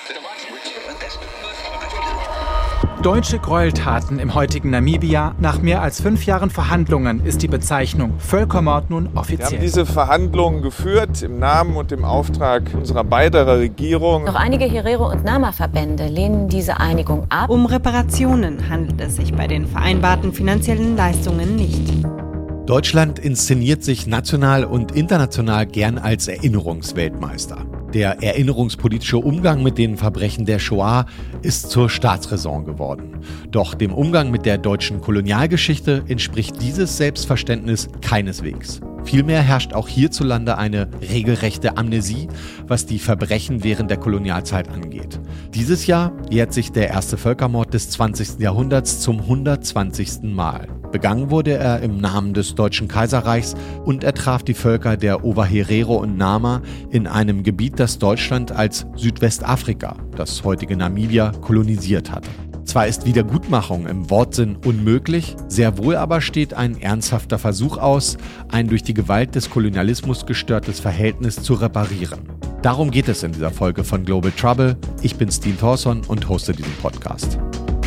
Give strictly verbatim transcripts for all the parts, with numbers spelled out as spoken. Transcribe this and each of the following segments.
Deutsche Gräueltaten im heutigen Namibia. Nach mehr als fünf Jahren Verhandlungen ist die Bezeichnung Völkermord nun offiziell. Wir haben diese Verhandlungen geführt im Namen und im Auftrag unserer beiderer Regierung. Doch einige Herero- und Nama-Verbände lehnen diese Einigung ab. Um Reparationen handelt es sich bei den vereinbarten finanziellen Leistungen nicht. Deutschland inszeniert sich national und international gern als Erinnerungsweltmeister. Der erinnerungspolitische Umgang mit den Verbrechen der Shoah ist zur Staatsräson geworden. Doch dem Umgang mit der deutschen Kolonialgeschichte entspricht dieses Selbstverständnis keineswegs. Vielmehr herrscht auch hierzulande eine regelrechte Amnesie, was die Verbrechen während der Kolonialzeit angeht. Dieses Jahr jährt sich der erste Völkermord des zwanzigsten Jahrhunderts zum hundertzwanzigsten Mal. Begangen wurde er im Namen des Deutschen Kaiserreichs und er traf die Völker der Ovaherero und Nama in einem Gebiet, das Deutschland als Südwestafrika, das heutige Namibia, kolonisiert hatte. Zwar ist Wiedergutmachung im Wortsinn unmöglich, sehr wohl aber steht ein ernsthafter Versuch aus, ein durch die Gewalt des Kolonialismus gestörtes Verhältnis zu reparieren. Darum geht es in dieser Folge von Global Trouble. Ich bin Steen Thorson und hoste diesen Podcast.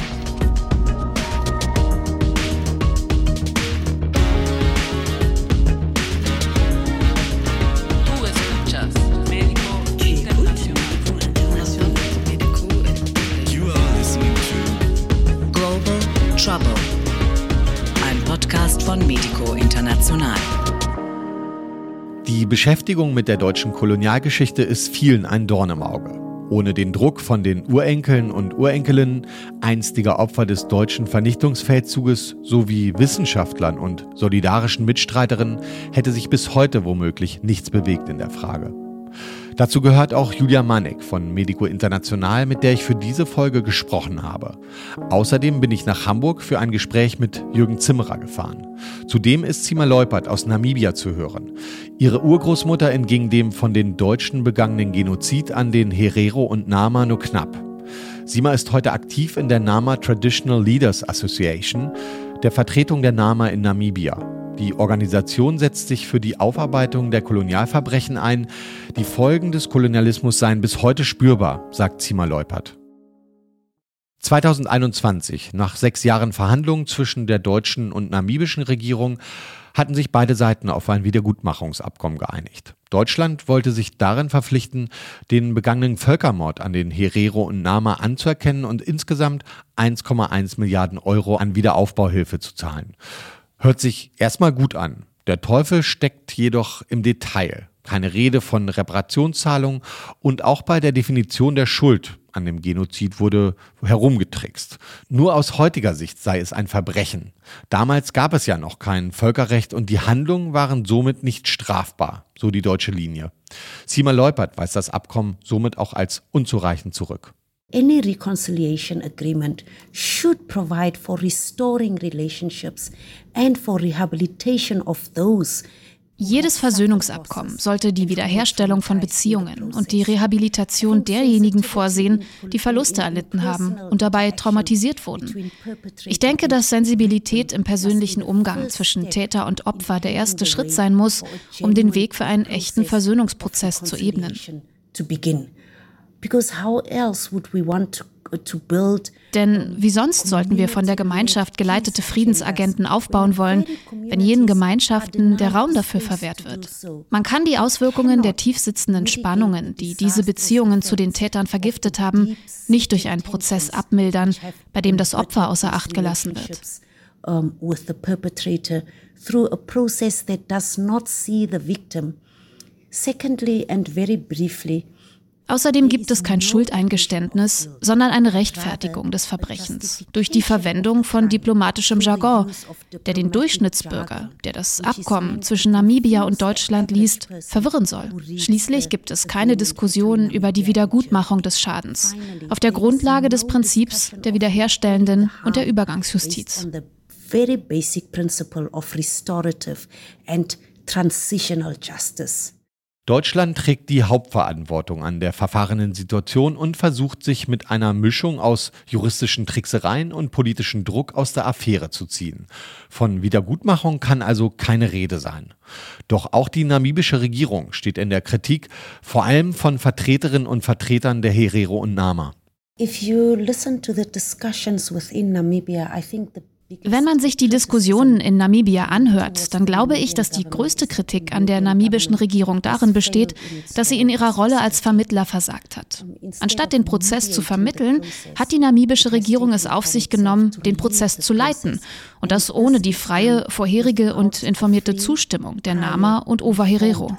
Trouble. Ein Podcast von Medico International. Die Beschäftigung mit der deutschen Kolonialgeschichte ist vielen ein Dorn im Auge. Ohne den Druck von den Urenkeln und Urenkelinnen einstiger Opfer des deutschen Vernichtungsfeldzuges sowie Wissenschaftlern und solidarischen Mitstreiterinnen hätte sich bis heute womöglich nichts bewegt in der Frage. Dazu gehört auch Julia Manek von Medico International, mit der ich für diese Folge gesprochen habe. Außerdem bin ich nach Hamburg für ein Gespräch mit Jürgen Zimmerer gefahren. Zudem ist Sima Leupert aus Namibia zu hören. Ihre Urgroßmutter entging dem von den Deutschen begangenen Genozid an den Herero und Nama nur knapp. Sima ist heute aktiv in der Nama Traditional Leaders Association, der Vertretung der Nama in Namibia. Die Organisation setzt sich für die Aufarbeitung der Kolonialverbrechen ein. Die Folgen des Kolonialismus seien bis heute spürbar, sagt Sima Leupert. zweitausendeinundzwanzig, nach sechs Jahren Verhandlungen zwischen der deutschen und namibischen Regierung, hatten sich beide Seiten auf ein Wiedergutmachungsabkommen geeinigt. Deutschland wollte sich darin verpflichten, den begangenen Völkermord an den Herero und Nama anzuerkennen und insgesamt eins Komma eins Milliarden Euro an Wiederaufbauhilfe zu zahlen. Hört sich erstmal gut an. Der Teufel steckt jedoch im Detail. Keine Rede von Reparationszahlungen und auch bei der Definition der Schuld an dem Genozid wurde herumgetrickst. Nur aus heutiger Sicht sei es ein Verbrechen. Damals gab es ja noch kein Völkerrecht und die Handlungen waren somit nicht strafbar, so die deutsche Linie. Sima Leupert weist das Abkommen somit auch als unzureichend zurück. Any reconciliation agreement should provide for restoring relationships and for rehabilitation of those. Jedes Versöhnungsabkommen sollte die Wiederherstellung von Beziehungen und die Rehabilitation derjenigen vorsehen, die Verluste erlitten haben und dabei traumatisiert wurden. Ich denke, dass Sensibilität im persönlichen Umgang zwischen Täter und Opfer der erste Schritt sein muss, um den Weg für einen echten Versöhnungsprozess zu ebnen. Because how else would we want to, to build? Denn wie sonst sollten wir von der Gemeinschaft geleitete Friedensagenten aufbauen wollen, wenn jenen Gemeinschaften der Raum dafür verwehrt wird? Man kann die Auswirkungen der tiefsitzenden Spannungen, die diese Beziehungen zu den Tätern vergiftet haben, nicht durch einen Prozess abmildern, bei dem das Opfer außer Acht gelassen wird. With the perpetrator through a process that does not see the victim. Secondly and very briefly, Außerdem gibt es kein Schuldeingeständnis, sondern eine Rechtfertigung des Verbrechens durch die Verwendung von diplomatischem Jargon, der den Durchschnittsbürger, der das Abkommen zwischen Namibia und Deutschland liest, verwirren soll. Schließlich gibt es keine Diskussion über die Wiedergutmachung des Schadens auf der Grundlage des Prinzips der wiederherstellenden und der Übergangsjustiz. Very basic principle of restorative and transitional justice. Deutschland trägt die Hauptverantwortung an der verfahrenen Situation und versucht sich mit einer Mischung aus juristischen Tricksereien und politischem Druck aus der Affäre zu ziehen. Von Wiedergutmachung kann also keine Rede sein. Doch auch die namibische Regierung steht in der Kritik, vor allem von Vertreterinnen und Vertretern der Herero und Nama. If you listen to the discussions within Namibia, I think the Wenn man sich die Diskussionen in Namibia anhört, dann glaube ich, dass die größte Kritik an der namibischen Regierung darin besteht, dass sie in ihrer Rolle als Vermittler versagt hat. Anstatt den Prozess zu vermitteln, hat die namibische Regierung es auf sich genommen, den Prozess zu leiten. Und das ohne die freie, vorherige und informierte Zustimmung der Nama und Ovaherero.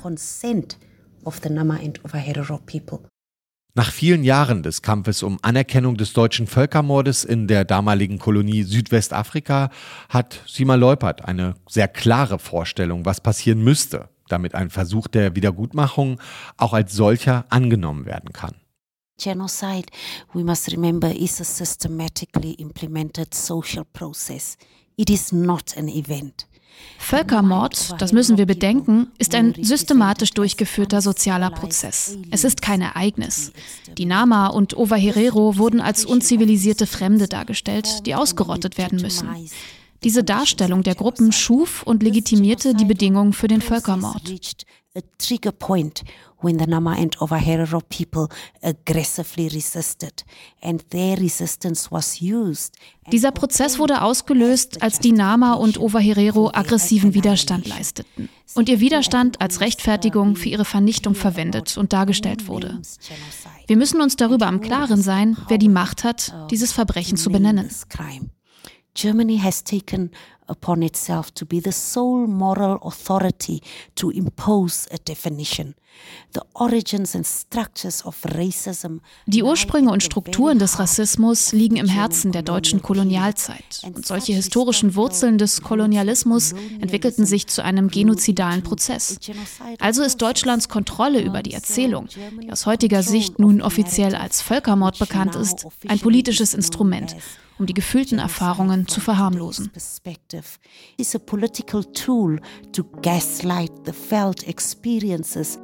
Nach vielen Jahren des Kampfes um Anerkennung des deutschen Völkermordes in der damaligen Kolonie Südwestafrika hat Sima Leupert eine sehr klare Vorstellung, was passieren müsste, damit ein Versuch der Wiedergutmachung auch als solcher angenommen werden kann. Genocide, we must remember, is a systematically implemented social process. It is not an event. Völkermord, das müssen wir bedenken, ist ein systematisch durchgeführter sozialer Prozess. Es ist kein Ereignis. Die Nama und Ovaherero wurden als unzivilisierte Fremde dargestellt, die ausgerottet werden müssen. Diese Darstellung der Gruppen schuf und legitimierte die Bedingungen für den Völkermord. A trigger point when the Nama and Ovaherero people aggressively resisted, and their resistance was used. Dieser Prozess wurde ausgelöst, als die Nama und Ovaherero aggressiven Widerstand leisteten und ihr Widerstand als Rechtfertigung für ihre Vernichtung verwendet und dargestellt wurde. Wir müssen uns darüber im Klaren sein, wer die Macht hat, dieses Verbrechen zu benennen. Germany has taken upon itself to be the sole moral authority to impose a definition. The origins and structures of racism. Die Ursprünge und Strukturen des Rassismus liegen im Herzen der deutschen Kolonialzeit. Und solche historischen Wurzeln des Kolonialismus entwickelten sich zu einem genozidalen Prozess. Also ist Deutschlands Kontrolle über die Erzählung, die aus heutiger Sicht nun offiziell als Völkermord bekannt ist, ein politisches Instrument, um die gefühlten Erfahrungen zu verharmlosen. It's a political tool to gaslight the felt experiences.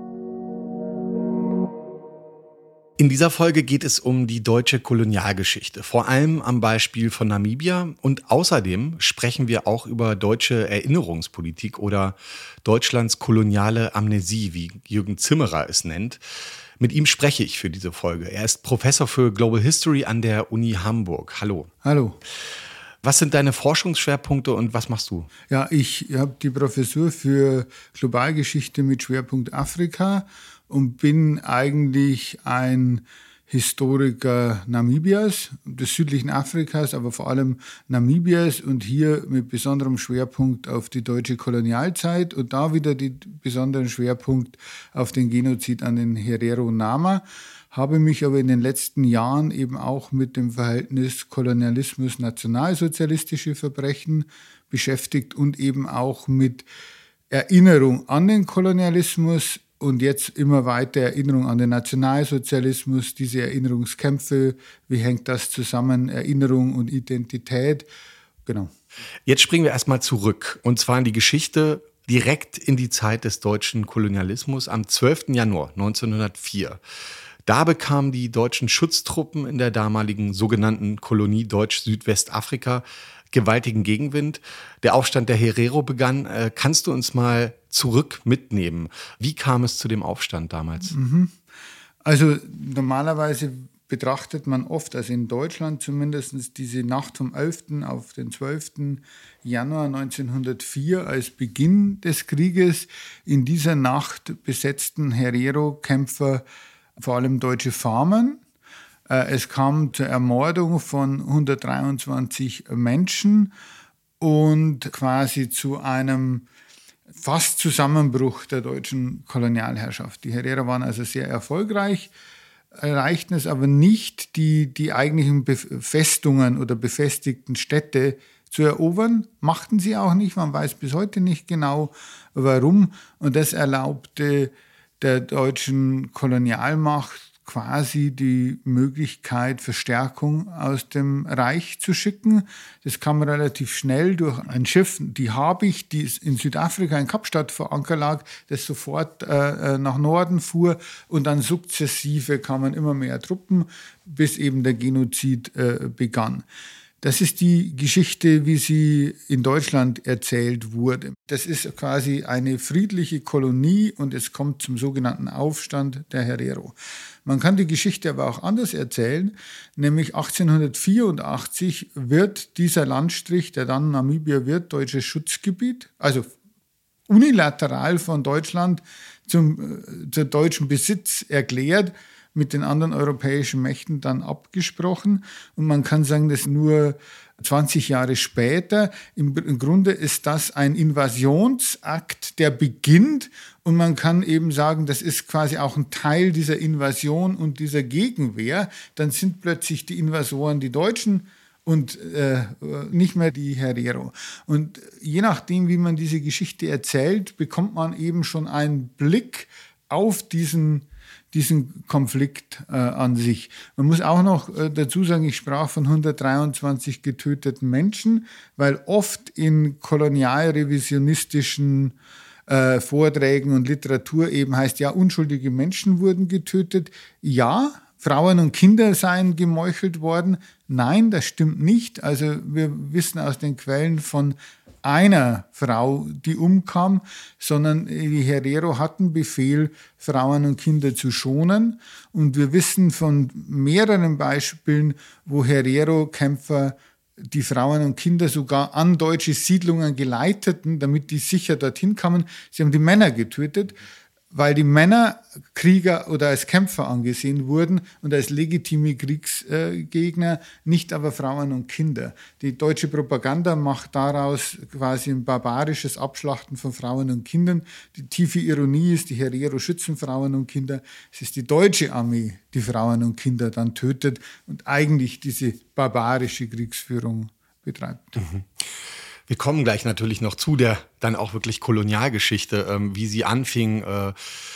In dieser Folge geht es um die deutsche Kolonialgeschichte, vor allem am Beispiel von Namibia. Und außerdem sprechen wir auch über deutsche Erinnerungspolitik oder Deutschlands koloniale Amnesie, wie Jürgen Zimmerer es nennt. Mit ihm spreche ich für diese Folge. Er ist Professor für Global History an der Uni Hamburg. Hallo. Hallo. Was sind deine Forschungsschwerpunkte und was machst du? Ja, ich habe die Professur für Globalgeschichte mit Schwerpunkt Afrika und bin eigentlich ein Historiker Namibias, des südlichen Afrikas, aber vor allem Namibias und hier mit besonderem Schwerpunkt auf die deutsche Kolonialzeit und da wieder den besonderen Schwerpunkt auf den Genozid an den Herero und Nama. Habe mich aber in den letzten Jahren eben auch mit dem Verhältnis Kolonialismus-nationalsozialistische Verbrechen beschäftigt und eben auch mit Erinnerung an den Kolonialismus und jetzt immer weiter Erinnerung an den Nationalsozialismus, diese Erinnerungskämpfe, wie hängt das zusammen, Erinnerung und Identität, genau. Jetzt springen wir erstmal zurück und zwar in die Geschichte, direkt in die Zeit des deutschen Kolonialismus am zwölften Januar neunzehnhundertvier. Da bekamen die deutschen Schutztruppen in der damaligen sogenannten Kolonie Deutsch-Südwestafrika gewaltigen Gegenwind. Der Aufstand der Herero begann. Kannst du uns mal zurück mitnehmen? Wie kam es zu dem Aufstand damals? Also normalerweise betrachtet man oft, also in Deutschland zumindest, diese Nacht vom elften auf den zwölften Januar neunzehnhundertvier als Beginn des Krieges. In dieser Nacht besetzten Herero-Kämpfer vor allem deutsche Farmen. Es kam zur Ermordung von hundertdreiundzwanzig Menschen und quasi zu einem fast Zusammenbruch der deutschen Kolonialherrschaft. Die Herero waren also sehr erfolgreich, erreichten es aber nicht, die, die eigentlichen Befestungen oder befestigten Städte zu erobern. Machten sie auch nicht, man weiß bis heute nicht genau warum. Und das erlaubte der deutschen Kolonialmacht quasi die Möglichkeit, Verstärkung aus dem Reich zu schicken. Das kam relativ schnell durch ein Schiff, die Habicht, die in Südafrika in Kapstadt vor Anker lag, das sofort äh, nach Norden fuhr und dann sukzessive kamen immer mehr Truppen, bis eben der Genozid äh, begann. Das ist die Geschichte, wie sie in Deutschland erzählt wurde. Das ist quasi eine friedliche Kolonie und es kommt zum sogenannten Aufstand der Herero. Man kann die Geschichte aber auch anders erzählen, nämlich achtzehnhundertvierundachtzig wird dieser Landstrich, der dann Namibia wird, deutsches Schutzgebiet, also unilateral von Deutschland zum, äh, zum deutschen Besitz erklärt, mit den anderen europäischen Mächten dann abgesprochen. Und man kann sagen, dass nur zwanzig Jahre später, im, im Grunde ist das ein Invasionsakt, der beginnt. Und man kann eben sagen, das ist quasi auch ein Teil dieser Invasion und dieser Gegenwehr. Dann sind plötzlich die Invasoren die Deutschen und äh, nicht mehr die Herero. Und je nachdem, wie man diese Geschichte erzählt, bekommt man eben schon einen Blick auf diesen diesen Konflikt äh, an sich. Man muss auch noch äh, dazu sagen, ich sprach von hundertdreiundzwanzig getöteten Menschen, weil oft in kolonialrevisionistischen äh, Vorträgen und Literatur eben heißt, ja, unschuldige Menschen wurden getötet. Ja, Frauen und Kinder seien gemeuchelt worden. Nein, das stimmt nicht. Also wir wissen aus den Quellen von einer Frau, die umkam, sondern die Herero hatten Befehl, Frauen und Kinder zu schonen. Und wir wissen von mehreren Beispielen, wo Herero-Kämpfer die Frauen und Kinder sogar an deutsche Siedlungen geleiteten, damit die sicher dorthin kamen. Sie haben die Männer getötet, weil die Männer Krieger oder als Kämpfer angesehen wurden und als legitime Kriegsgegner, nicht aber Frauen und Kinder. Die deutsche Propaganda macht daraus quasi ein barbarisches Abschlachten von Frauen und Kindern. Die tiefe Ironie ist, die Herero schützen Frauen und Kinder. Es ist die deutsche Armee, die Frauen und Kinder dann tötet und eigentlich diese barbarische Kriegsführung betreibt. Mhm. Wir kommen gleich natürlich noch zu der dann auch wirklich Kolonialgeschichte, ähm, wie sie anfing. Äh,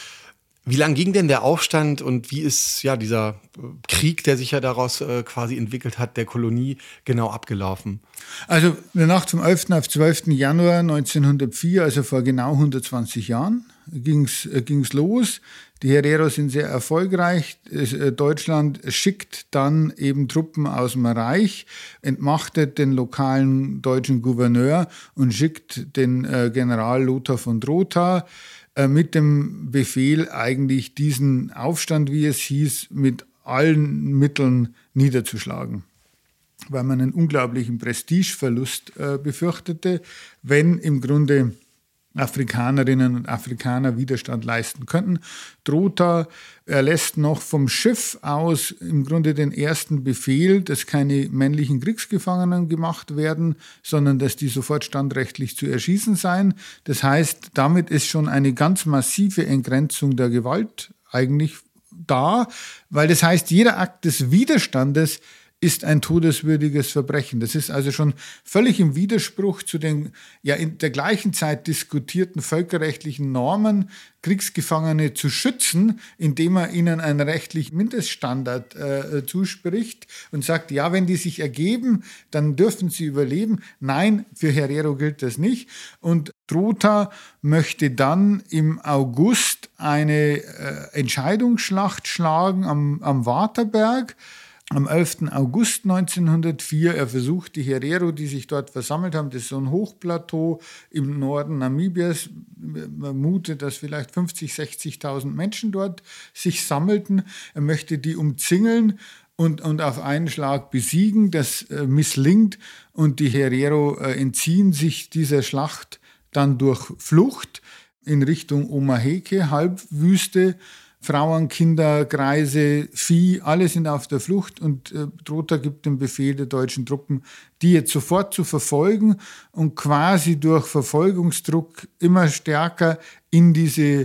wie lang ging denn der Aufstand und wie ist ja dieser Krieg, der sich ja daraus äh, quasi entwickelt hat, der Kolonie genau abgelaufen? Also in der Nacht vom elften auf zwölften Januar neunzehnhundertvier, also vor genau hundertzwanzig Jahren, ging's äh, ging's los. Die Herero sind sehr erfolgreich. Deutschland schickt dann eben Truppen aus dem Reich, entmachtet den lokalen deutschen Gouverneur und schickt den General Lothar von Trotha mit dem Befehl, eigentlich diesen Aufstand, wie es hieß, mit allen Mitteln niederzuschlagen, weil man einen unglaublichen Prestigeverlust befürchtete, wenn im Grunde Afrikanerinnen und Afrikaner Widerstand leisten könnten. Trotha erlässt noch vom Schiff aus im Grunde den ersten Befehl, dass keine männlichen Kriegsgefangenen gemacht werden, sondern dass die sofort standrechtlich zu erschießen seien. Das heißt, damit ist schon eine ganz massive Entgrenzung der Gewalt eigentlich da, weil das heißt, jeder Akt des Widerstandes ist ein todeswürdiges Verbrechen. Das ist also schon völlig im Widerspruch zu den ja in der gleichen Zeit diskutierten völkerrechtlichen Normen, Kriegsgefangene zu schützen, indem er ihnen einen rechtlichen Mindeststandard äh, zuspricht und sagt, ja, wenn die sich ergeben, dann dürfen sie überleben. Nein, für Herero gilt das nicht. Und Trotha möchte dann im August eine äh, Entscheidungsschlacht schlagen am, am Waterberg. Am elften August neunzehnhundertvier, er versucht, die Herero, die sich dort versammelt haben, das ist so ein Hochplateau im Norden Namibias, man mutet, dass vielleicht fünfzigtausend, sechzigtausend Menschen dort sich sammelten. Er möchte die umzingeln und, und auf einen Schlag besiegen. Das äh, misslingt und die Herero äh, entziehen sich dieser Schlacht dann durch Flucht in Richtung Omaheke, Halbwüste. Frauen, Kinder, Greise, Vieh, alle sind auf der Flucht und äh, Trotha gibt den Befehl der deutschen Truppen, die jetzt sofort zu verfolgen und quasi durch Verfolgungsdruck immer stärker in diese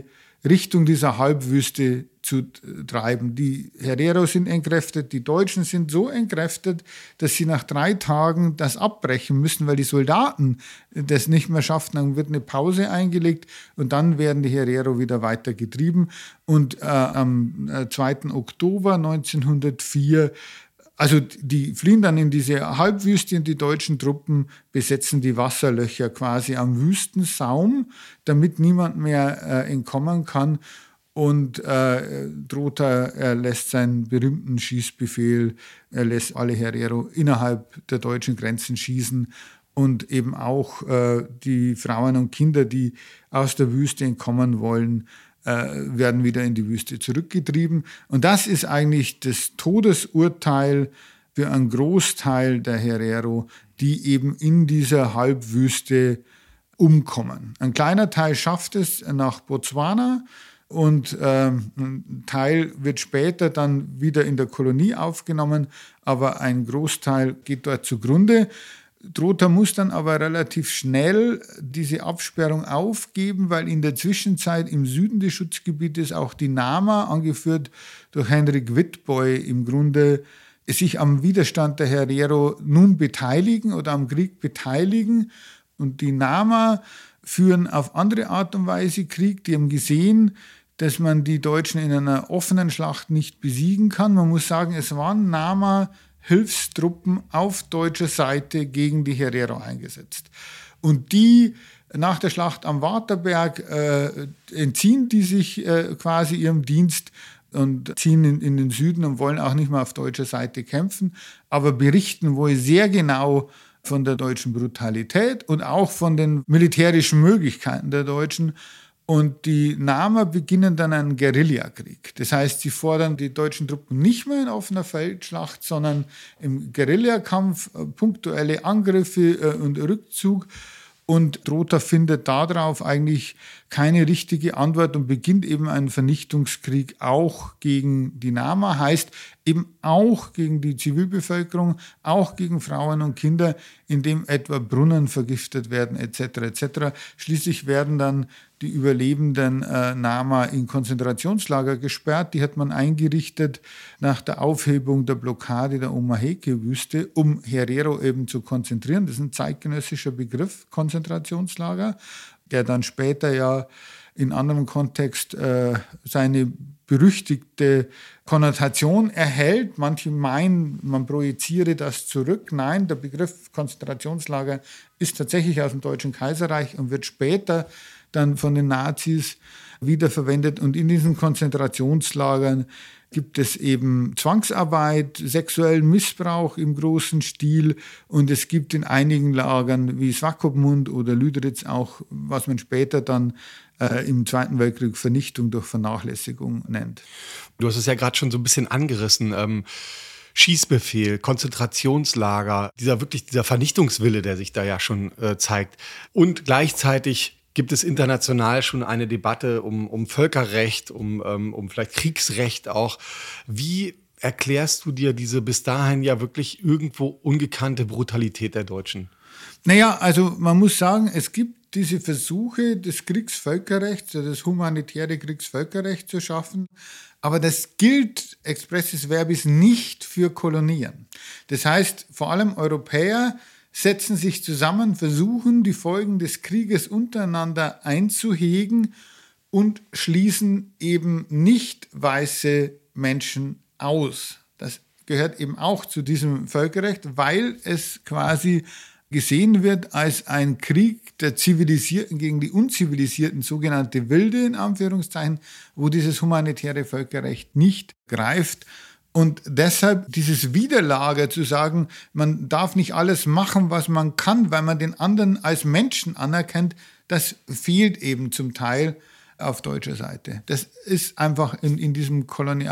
Richtung dieser Halbwüste zu treiben. Die Hereros sind entkräftet, die Deutschen sind so entkräftet, dass sie nach drei Tagen das abbrechen müssen, weil die Soldaten das nicht mehr schaffen. Dann wird eine Pause eingelegt und dann werden die Herero wieder weiter getrieben. Und äh, am zweiten Oktober neunzehnhundertvier, also die fliehen dann in diese Halbwüste und die deutschen Truppen besetzen die Wasserlöcher quasi am Wüstensaum, damit niemand mehr äh, entkommen kann. Und äh, Trotha erlässt seinen berühmten Schießbefehl, er lässt alle Herero innerhalb der deutschen Grenzen schießen und eben auch äh, die Frauen und Kinder, die aus der Wüste entkommen wollen, äh, werden wieder in die Wüste zurückgetrieben. Und das ist eigentlich das Todesurteil für einen Großteil der Herero, die eben in dieser Halbwüste umkommen. Ein kleiner Teil schafft es nach Botswana. Und ähm, ein Teil wird später dann wieder in der Kolonie aufgenommen, aber ein Großteil geht dort zugrunde. Trotha muss dann aber relativ schnell diese Absperrung aufgeben, weil in der Zwischenzeit im Süden des Schutzgebietes auch die Nama, angeführt durch Henrik Witbooi, im Grunde sich am Widerstand der Herero nun beteiligen oder am Krieg beteiligen. Und die Nama führen auf andere Art und Weise Krieg. Die haben gesehen, dass man die Deutschen in einer offenen Schlacht nicht besiegen kann. Man muss sagen, es waren Nama-Hilfstruppen auf deutscher Seite gegen die Herero eingesetzt. Und die nach der Schlacht am Waterberg äh, entziehen die sich äh, quasi ihrem Dienst und ziehen in, in den Süden und wollen auch nicht mehr auf deutscher Seite kämpfen, aber berichten wohl sehr genau von der deutschen Brutalität und auch von den militärischen Möglichkeiten der Deutschen. Und die Nama beginnen dann einen Guerillakrieg. Das heißt, sie fordern die deutschen Truppen nicht mehr in offener Feldschlacht, sondern im Guerillakampf, punktuelle Angriffe und Rückzug. Und Trotha findet darauf eigentlich keine richtige Antwort und beginnt eben einen Vernichtungskrieg auch gegen die Nama, heißt eben auch gegen die Zivilbevölkerung, auch gegen Frauen und Kinder, indem etwa Brunnen vergiftet werden et cetera et cetera. Schließlich werden dann die überlebenden äh, Nama in Konzentrationslager gesperrt. Die hat man eingerichtet nach der Aufhebung der Blockade der Omaheke-Wüste, um Herero eben zu konzentrieren. Das ist ein zeitgenössischer Begriff, Konzentrationslager, der dann später ja in anderem Kontext äh, seine berüchtigte Konnotation erhält. Manche meinen, man projiziere das zurück. Nein, der Begriff Konzentrationslager ist tatsächlich aus dem Deutschen Kaiserreich und wird später dann von den Nazis wiederverwendet. Und in diesen Konzentrationslagern gibt es eben Zwangsarbeit, sexuellen Missbrauch im großen Stil und es gibt in einigen Lagern wie Swakopmund oder Lüderitz auch, was man später dann äh, im Zweiten Weltkrieg Vernichtung durch Vernachlässigung nennt. Du hast es ja gerade schon so ein bisschen angerissen. Ähm Schießbefehl, Konzentrationslager, dieser wirklich dieser Vernichtungswille, der sich da ja schon äh, zeigt. Und gleichzeitig gibt es international schon eine Debatte um, um Völkerrecht, um, um, um vielleicht Kriegsrecht auch. Wie erklärst du dir diese bis dahin ja wirklich irgendwo ungekannte Brutalität der Deutschen? Naja, also man muss sagen, es gibt diese Versuche des Kriegsvölkerrechts, das humanitäre Kriegsvölkerrecht zu schaffen, aber das gilt expressis verbis nicht für Kolonien. Das heißt, vor allem Europäer setzen sich zusammen, versuchen, die Folgen des Krieges untereinander einzuhegen und schließen eben nicht weiße Menschen aus. Das gehört eben auch zu diesem Völkerrecht, weil es quasi gesehen wird als ein Krieg der Zivilisierten gegen die Unzivilisierten, sogenannte Wilde in Anführungszeichen, wo dieses humanitäre Völkerrecht nicht greift. Und deshalb dieses Widerlager zu sagen, man darf nicht alles machen, was man kann, weil man den anderen als Menschen anerkennt, das fehlt eben zum Teil auf deutscher Seite. Das ist einfach in, in diesem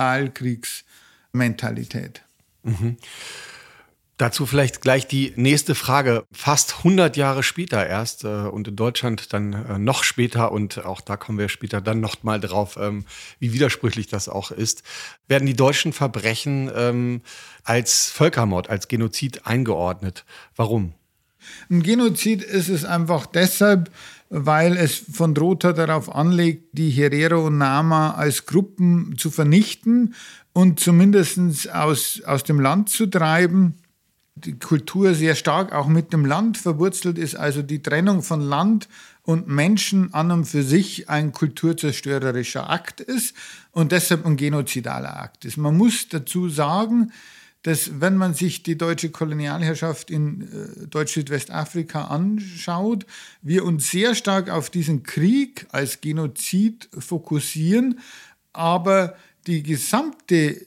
Kolonialkriegsmentalität. Mhm. Dazu vielleicht gleich die nächste Frage. Fast hundert Jahre später erst äh, und in Deutschland dann äh, noch später und auch da kommen wir später dann noch mal drauf, ähm, wie widersprüchlich das auch ist, werden die deutschen Verbrechen ähm, als Völkermord, als Genozid eingeordnet. Warum? Ein Genozid ist es einfach deshalb, weil es von Rota darauf anlegt, die Herero und Nama als Gruppen zu vernichten und zumindest aus, aus dem Land zu treiben. Die Kultur sehr stark auch mit dem Land verwurzelt ist, also die Trennung von Land und Menschen an und für sich ein kulturzerstörerischer Akt ist und deshalb ein genozidaler Akt ist. Man muss dazu sagen, dass wenn man sich die deutsche Kolonialherrschaft in äh, Deutsch-Südwestafrika anschaut, wir uns sehr stark auf diesen Krieg als Genozid fokussieren, aber die gesamte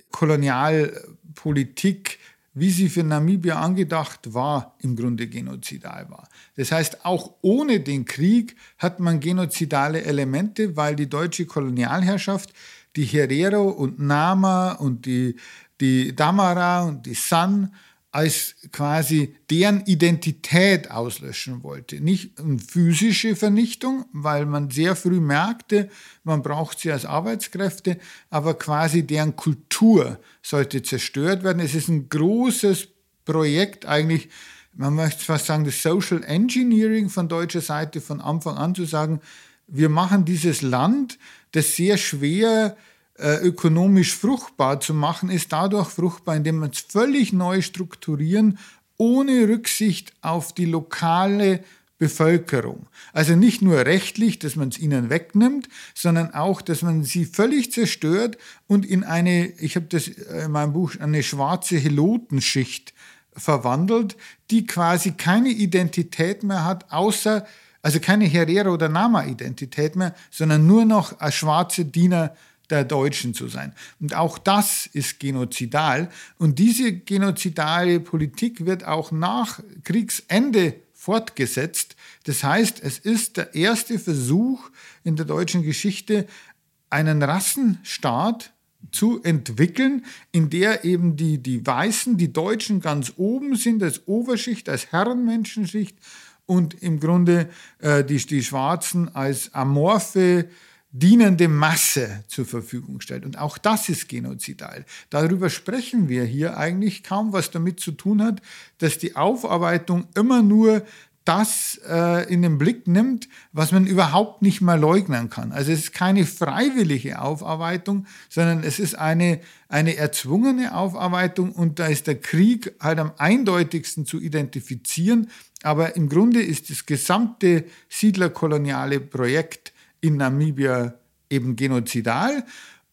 Kolonialpolitik, wie sie für Namibia angedacht war, im Grunde genozidal war. Das heißt, auch ohne den Krieg hat man genozidale Elemente, weil die deutsche Kolonialherrschaft die Herero und Nama und die die Damara und die San als quasi deren Identität auslöschen wollte. Nicht eine physische Vernichtung, weil man sehr früh merkte, man braucht sie als Arbeitskräfte, aber quasi deren Kultur sollte zerstört werden. Es ist ein großes Projekt eigentlich, man möchte fast sagen, das Social Engineering von deutscher Seite von Anfang an zu sagen, wir machen dieses Land, das sehr schwer ökonomisch fruchtbar zu machen, ist dadurch fruchtbar, indem man es völlig neu strukturieren, ohne Rücksicht auf die lokale Bevölkerung. Also nicht nur rechtlich, dass man es ihnen wegnimmt, sondern auch, dass man sie völlig zerstört und in eine, ich habe das in meinem Buch, eine schwarze Helotenschicht verwandelt, die quasi keine Identität mehr hat, außer, also keine Herero- oder Nama-Identität mehr, sondern nur noch als schwarze Diener der Deutschen zu sein. Und auch das ist genozidal. Und diese genozidale Politik wird auch nach Kriegsende fortgesetzt. Das heißt, es ist der erste Versuch in der deutschen Geschichte, einen Rassenstaat zu entwickeln, in der eben die, die Weißen, die Deutschen ganz oben sind, als Oberschicht, als Herrenmenschenschicht und im Grunde äh, die, die Schwarzen als amorphe, dienende Masse zur Verfügung stellt. Und auch das ist genozidal. Darüber sprechen wir hier eigentlich kaum, was damit zu tun hat, dass die Aufarbeitung immer nur das äh, in den Blick nimmt, was man überhaupt nicht mehr leugnen kann. Also es ist keine freiwillige Aufarbeitung, sondern es ist eine, eine erzwungene Aufarbeitung und da ist der Krieg halt am eindeutigsten zu identifizieren. Aber im Grunde ist das gesamte siedlerkoloniale Projekt in Namibia eben genozidal.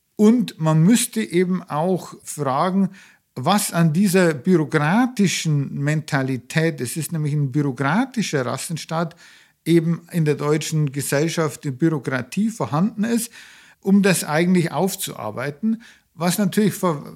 Und man müsste eben auch fragen, was an dieser bürokratischen Mentalität, es ist nämlich ein bürokratischer Rassenstaat, eben in der deutschen Gesellschaft die Bürokratie vorhanden ist, um das eigentlich aufzuarbeiten, was natürlich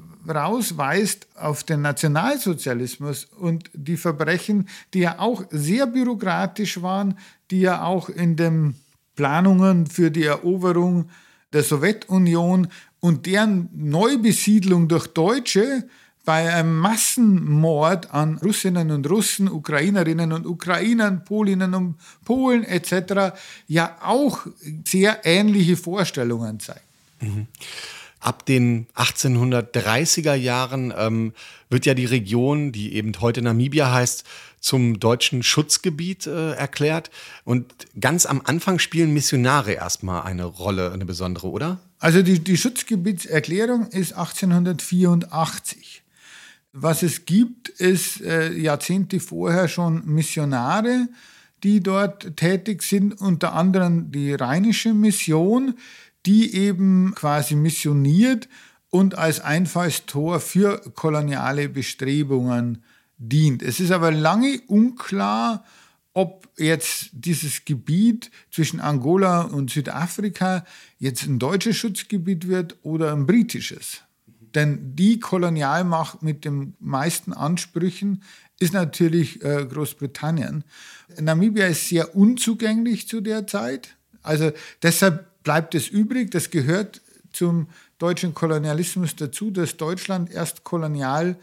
vorausweist auf den Nationalsozialismus und die Verbrechen, die ja auch sehr bürokratisch waren, die ja auch in den Planungen für die Eroberung der Sowjetunion und deren Neubesiedlung durch Deutsche bei einem Massenmord an Russinnen und Russen, Ukrainerinnen und Ukrainern, Polinnen und Polen et cetera ja auch sehr ähnliche Vorstellungen zeigen. Mhm. Ab den achtzehnhundertdreißiger Jahren ähm, wird ja die Region, die eben heute Namibia heißt, zum deutschen Schutzgebiet äh, erklärt. Und ganz am Anfang spielen Missionare erstmal eine Rolle, eine besondere, oder? Also die, die Schutzgebietserklärung ist achtzehnhundertvierundachtzig. Was es gibt, ist äh, Jahrzehnte vorher schon Missionare, die dort tätig sind, unter anderem die Rheinische Mission, die eben quasi missioniert und als Einfallstor für koloniale Bestrebungen dient. Es ist aber lange unklar, ob jetzt dieses Gebiet zwischen Angola und Südafrika jetzt ein deutsches Schutzgebiet wird oder ein britisches. Denn die Kolonialmacht mit den meisten Ansprüchen ist natürlich äh, Großbritannien. Namibia ist sehr unzugänglich zu der Zeit. Also deshalb bleibt es übrig, das gehört zum deutschen Kolonialismus dazu, dass Deutschland erst Kolonialmacht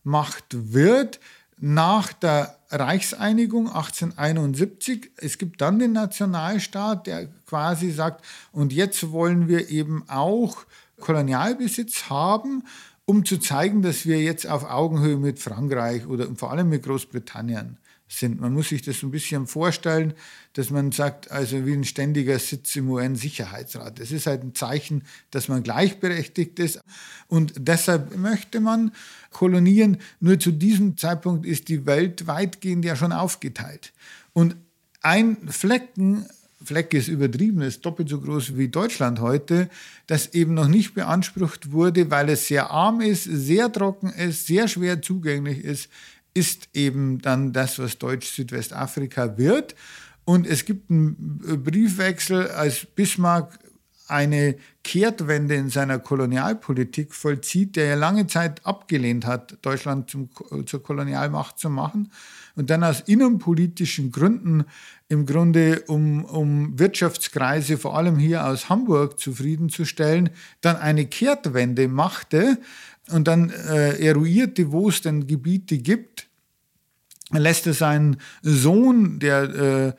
wird nach der Reichseinigung achtzehnhunderteinundsiebzig. Es gibt dann den Nationalstaat, der quasi sagt, und jetzt wollen wir eben auch Kolonialbesitz haben, um zu zeigen, dass wir jetzt auf Augenhöhe mit Frankreich oder vor allem mit Großbritannien sind. Man muss sich das ein bisschen vorstellen, dass man sagt, also wie ein ständiger Sitz im U N-Sicherheitsrat. Das ist halt ein Zeichen, dass man gleichberechtigt ist. Und deshalb möchte man kolonieren. Nur zu diesem Zeitpunkt ist die Welt weitgehend ja schon aufgeteilt. Und ein Flecken, Fleck ist übertrieben, ist doppelt so groß wie Deutschland heute, das eben noch nicht beansprucht wurde, weil es sehr arm ist, sehr trocken ist, sehr schwer zugänglich ist, ist eben dann das, was Deutsch-Südwestafrika wird. Und es gibt einen Briefwechsel, als Bismarck eine Kehrtwende in seiner Kolonialpolitik vollzieht, der ja lange Zeit abgelehnt hat, Deutschland zum, zur Kolonialmacht zu machen. Und dann aus innenpolitischen Gründen im Grunde, um, um Wirtschaftskreise, vor allem hier aus Hamburg, zufriedenzustellen, dann eine Kehrtwende machte und dann äh, eruierte, wo es denn Gebiete gibt. Er lässt er seinen Sohn, der äh,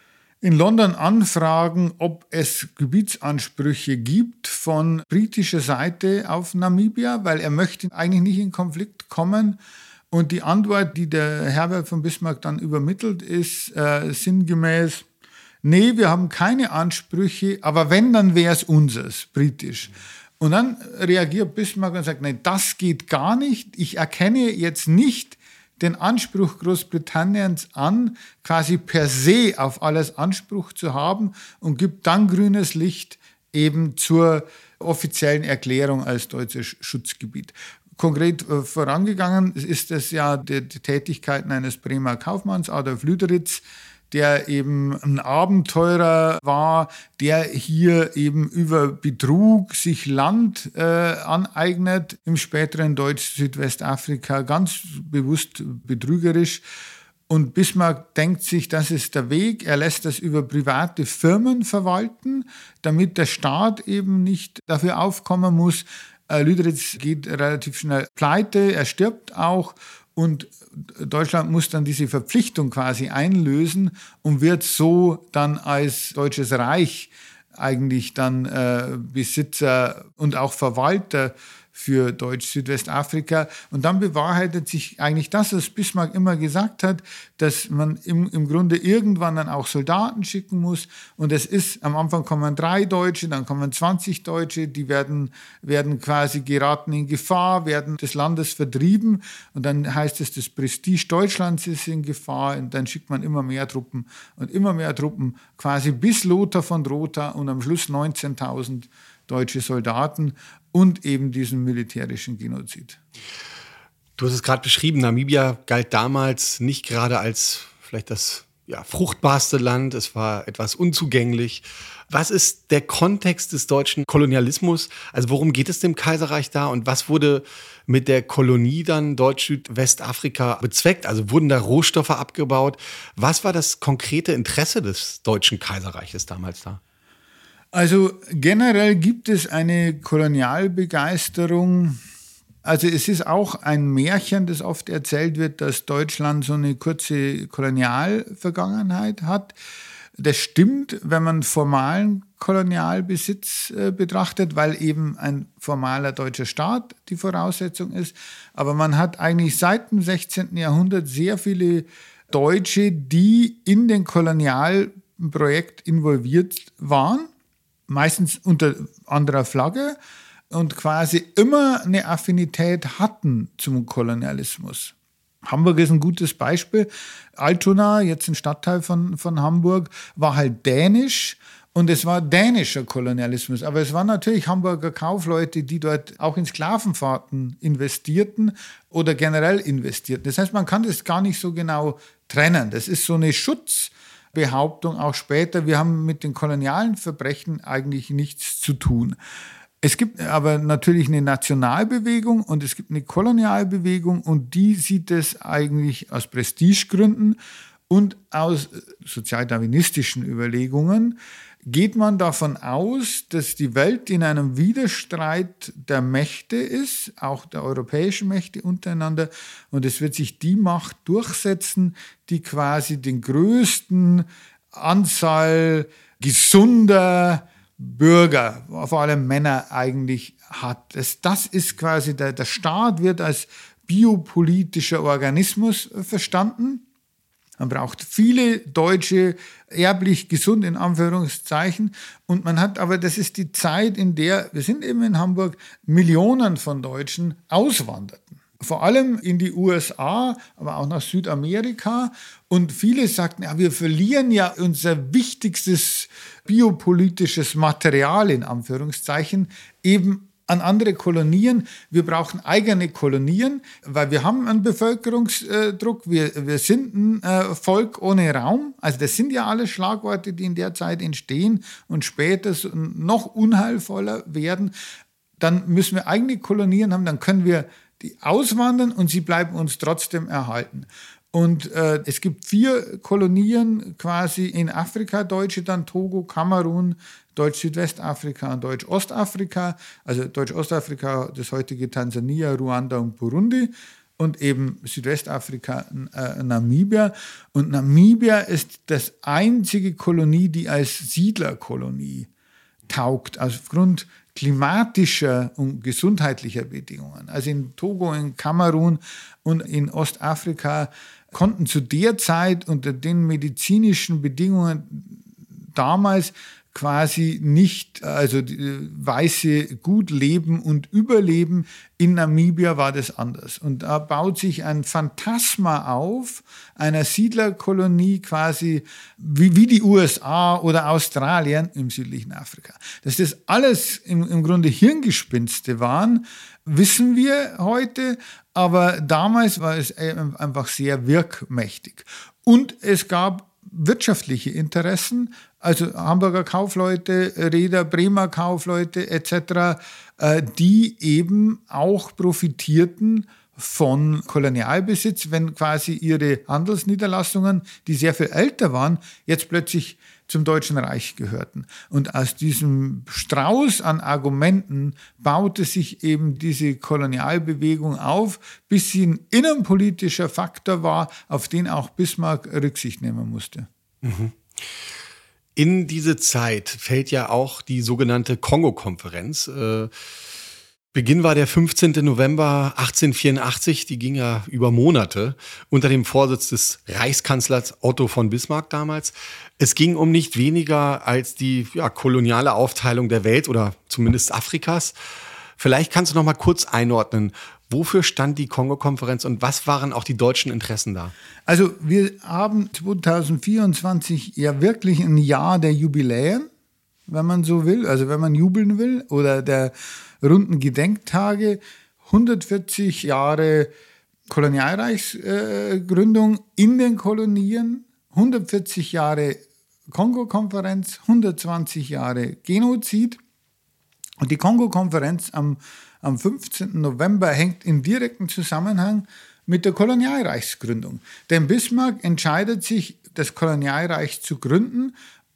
in London anfragen, ob es Gebietsansprüche gibt von britischer Seite auf Namibia, weil er möchte eigentlich nicht in Konflikt kommen. Und die Antwort, die der Herbert von Bismarck dann übermittelt, ist äh, sinngemäß, nee, wir haben keine Ansprüche, aber wenn, dann wäre es unseres, britisch. Und dann reagiert Bismarck und sagt, nein, das geht gar nicht. Ich erkenne jetzt nicht den Anspruch Großbritanniens an, quasi per se auf alles Anspruch zu haben, und gibt dann grünes Licht eben zur offiziellen Erklärung als deutsches Schutzgebiet. Konkret äh, vorangegangen ist es ja die, die Tätigkeiten eines Bremer Kaufmanns, Adolf Lüderitz, der eben ein Abenteurer war, der hier eben über Betrug sich Land äh, aneignet, im späteren Deutsch-Südwestafrika, ganz bewusst betrügerisch. Und Bismarck denkt sich, das ist der Weg. Er lässt das über private Firmen verwalten, damit der Staat eben nicht dafür aufkommen muss. Äh, Lüderitz geht relativ schnell pleite, er stirbt auch. Und Deutschland muss dann diese Verpflichtung quasi einlösen und wird so dann als Deutsches Reich eigentlich dann äh, Besitzer und auch Verwalter für Deutsch-Südwestafrika. Und dann bewahrheitet sich eigentlich das, was Bismarck immer gesagt hat, dass man im, im Grunde irgendwann dann auch Soldaten schicken muss. Und es ist, am Anfang kommen drei Deutsche, dann kommen zwanzig Deutsche, die werden, werden quasi geraten in Gefahr, werden des Landes vertrieben. Und dann heißt es, das Prestige Deutschlands ist in Gefahr. Und dann schickt man immer mehr Truppen und immer mehr Truppen, quasi bis Lothar von Trotha und am Schluss neunzehntausend deutsche Soldaten und eben diesen militärischen Genozid. Du hast es gerade beschrieben, Namibia galt damals nicht gerade als vielleicht das ja, fruchtbarste Land, es war etwas unzugänglich. Was ist der Kontext des deutschen Kolonialismus? Also worum geht es dem Kaiserreich da und was wurde mit der Kolonie dann Deutsch-Südwestafrika bezweckt? Also wurden da Rohstoffe abgebaut? Was war das konkrete Interesse des deutschen Kaiserreiches damals da? Also generell gibt es eine Kolonialbegeisterung. Also es ist auch ein Märchen, das oft erzählt wird, dass Deutschland so eine kurze Kolonialvergangenheit hat. Das stimmt, wenn man formalen Kolonialbesitz äh, betrachtet, weil eben ein formaler deutscher Staat die Voraussetzung ist. Aber man hat eigentlich seit dem sechzehnten Jahrhundert sehr viele Deutsche, die in den Kolonialprojekt involviert waren, meistens unter anderer Flagge und quasi immer eine Affinität hatten zum Kolonialismus. Hamburg ist ein gutes Beispiel. Altona, jetzt ein Stadtteil von, von Hamburg, war halt dänisch und es war dänischer Kolonialismus. Aber es waren natürlich Hamburger Kaufleute, die dort auch in Sklavenfahrten investierten oder generell investierten. Das heißt, man kann das gar nicht so genau trennen. Das ist so eine Schutzbehauptung auch später. Wir haben mit den kolonialen Verbrechen eigentlich nichts zu tun. Es gibt aber natürlich eine Nationalbewegung und es gibt eine Kolonialbewegung und die sieht es eigentlich aus Prestigegründen und aus sozialdarwinistischen Überlegungen. Geht man davon aus, dass die Welt in einem Widerstreit der Mächte ist, auch der europäischen Mächte untereinander, und es wird sich die Macht durchsetzen, die quasi den größten Anzahl gesunder Bürger, vor allem Männer eigentlich hat. Das, das ist quasi, der, der Staat wird als biopolitischer Organismus verstanden. Man braucht viele Deutsche, erblich gesund in Anführungszeichen. Und man hat aber, das ist die Zeit, in der, wir sind eben in Hamburg, Millionen von Deutschen auswanderten. Vor allem in die U S A, aber auch nach Südamerika. Und viele sagten, ja, wir verlieren ja unser wichtigstes biopolitisches Material, in Anführungszeichen, eben an andere Kolonien. Wir brauchen eigene Kolonien, weil wir haben einen Bevölkerungsdruck. Wir, wir sind ein äh, Volk ohne Raum. Also das sind ja alles Schlagworte, die in der Zeit entstehen und später noch unheilvoller werden. Dann müssen wir eigene Kolonien haben, dann können wir die auswandern und sie bleiben uns trotzdem erhalten. Und äh, es gibt vier Kolonien quasi in Afrika, Deutsche, dann Togo, Kamerun, Deutsch-Südwestafrika und Deutsch-Ostafrika, also Deutsch-Ostafrika, das heutige Tansania, Ruanda und Burundi und eben Südwestafrika, äh, Namibia. Und Namibia ist das einzige Kolonie, die als Siedlerkolonie taugt, aufgrund klimatischer und gesundheitlicher Bedingungen. Also in Togo, in Kamerun und in Ostafrika konnten zu der Zeit unter den medizinischen Bedingungen damals quasi nicht, also Weiße gut leben und überleben. In Namibia war das anders. Und da baut sich ein Phantasma auf, einer Siedlerkolonie quasi wie, wie die U S A oder Australien im südlichen Afrika. Dass das alles im, im Grunde Hirngespinste waren, wissen wir heute, aber damals war es einfach sehr wirkmächtig. Und es gab wirtschaftliche Interessen, also Hamburger Kaufleute, Reeder, Bremer Kaufleute et cetera, die eben auch profitierten von Kolonialbesitz, wenn quasi ihre Handelsniederlassungen, die sehr viel älter waren, jetzt plötzlich zum Deutschen Reich gehörten. Und aus diesem Strauß an Argumenten baute sich eben diese Kolonialbewegung auf, bis sie ein innenpolitischer Faktor war, auf den auch Bismarck Rücksicht nehmen musste. Mhm. In diese Zeit fällt ja auch die sogenannte Kongo-Konferenz. Äh, Beginn war der fünfzehnten November achtzehnhundertvierundachtzig, die ging ja über Monate unter dem Vorsitz des Reichskanzlers Otto von Bismarck damals. Es ging um nicht weniger als die ja, koloniale Aufteilung der Welt oder zumindest Afrikas. Vielleicht kannst du noch mal kurz einordnen, wofür stand die Kongo-Konferenz und was waren auch die deutschen Interessen da? Also wir haben zweitausendvierundzwanzig ja wirklich ein Jahr der Jubiläen, wenn man so will, also wenn man jubeln will, oder der runden Gedenktage, hundertvierzig Jahre Kolonialreichsgründung äh, in den Kolonien, hundertvierzig Jahre Kongo-Konferenz, hundertzwanzig Jahre Genozid. Und die Kongo-Konferenz am, am fünfzehnten November hängt in direktem Zusammenhang mit der Kolonialreichsgründung. Denn Bismarck entscheidet sich, das Kolonialreich zu gründen.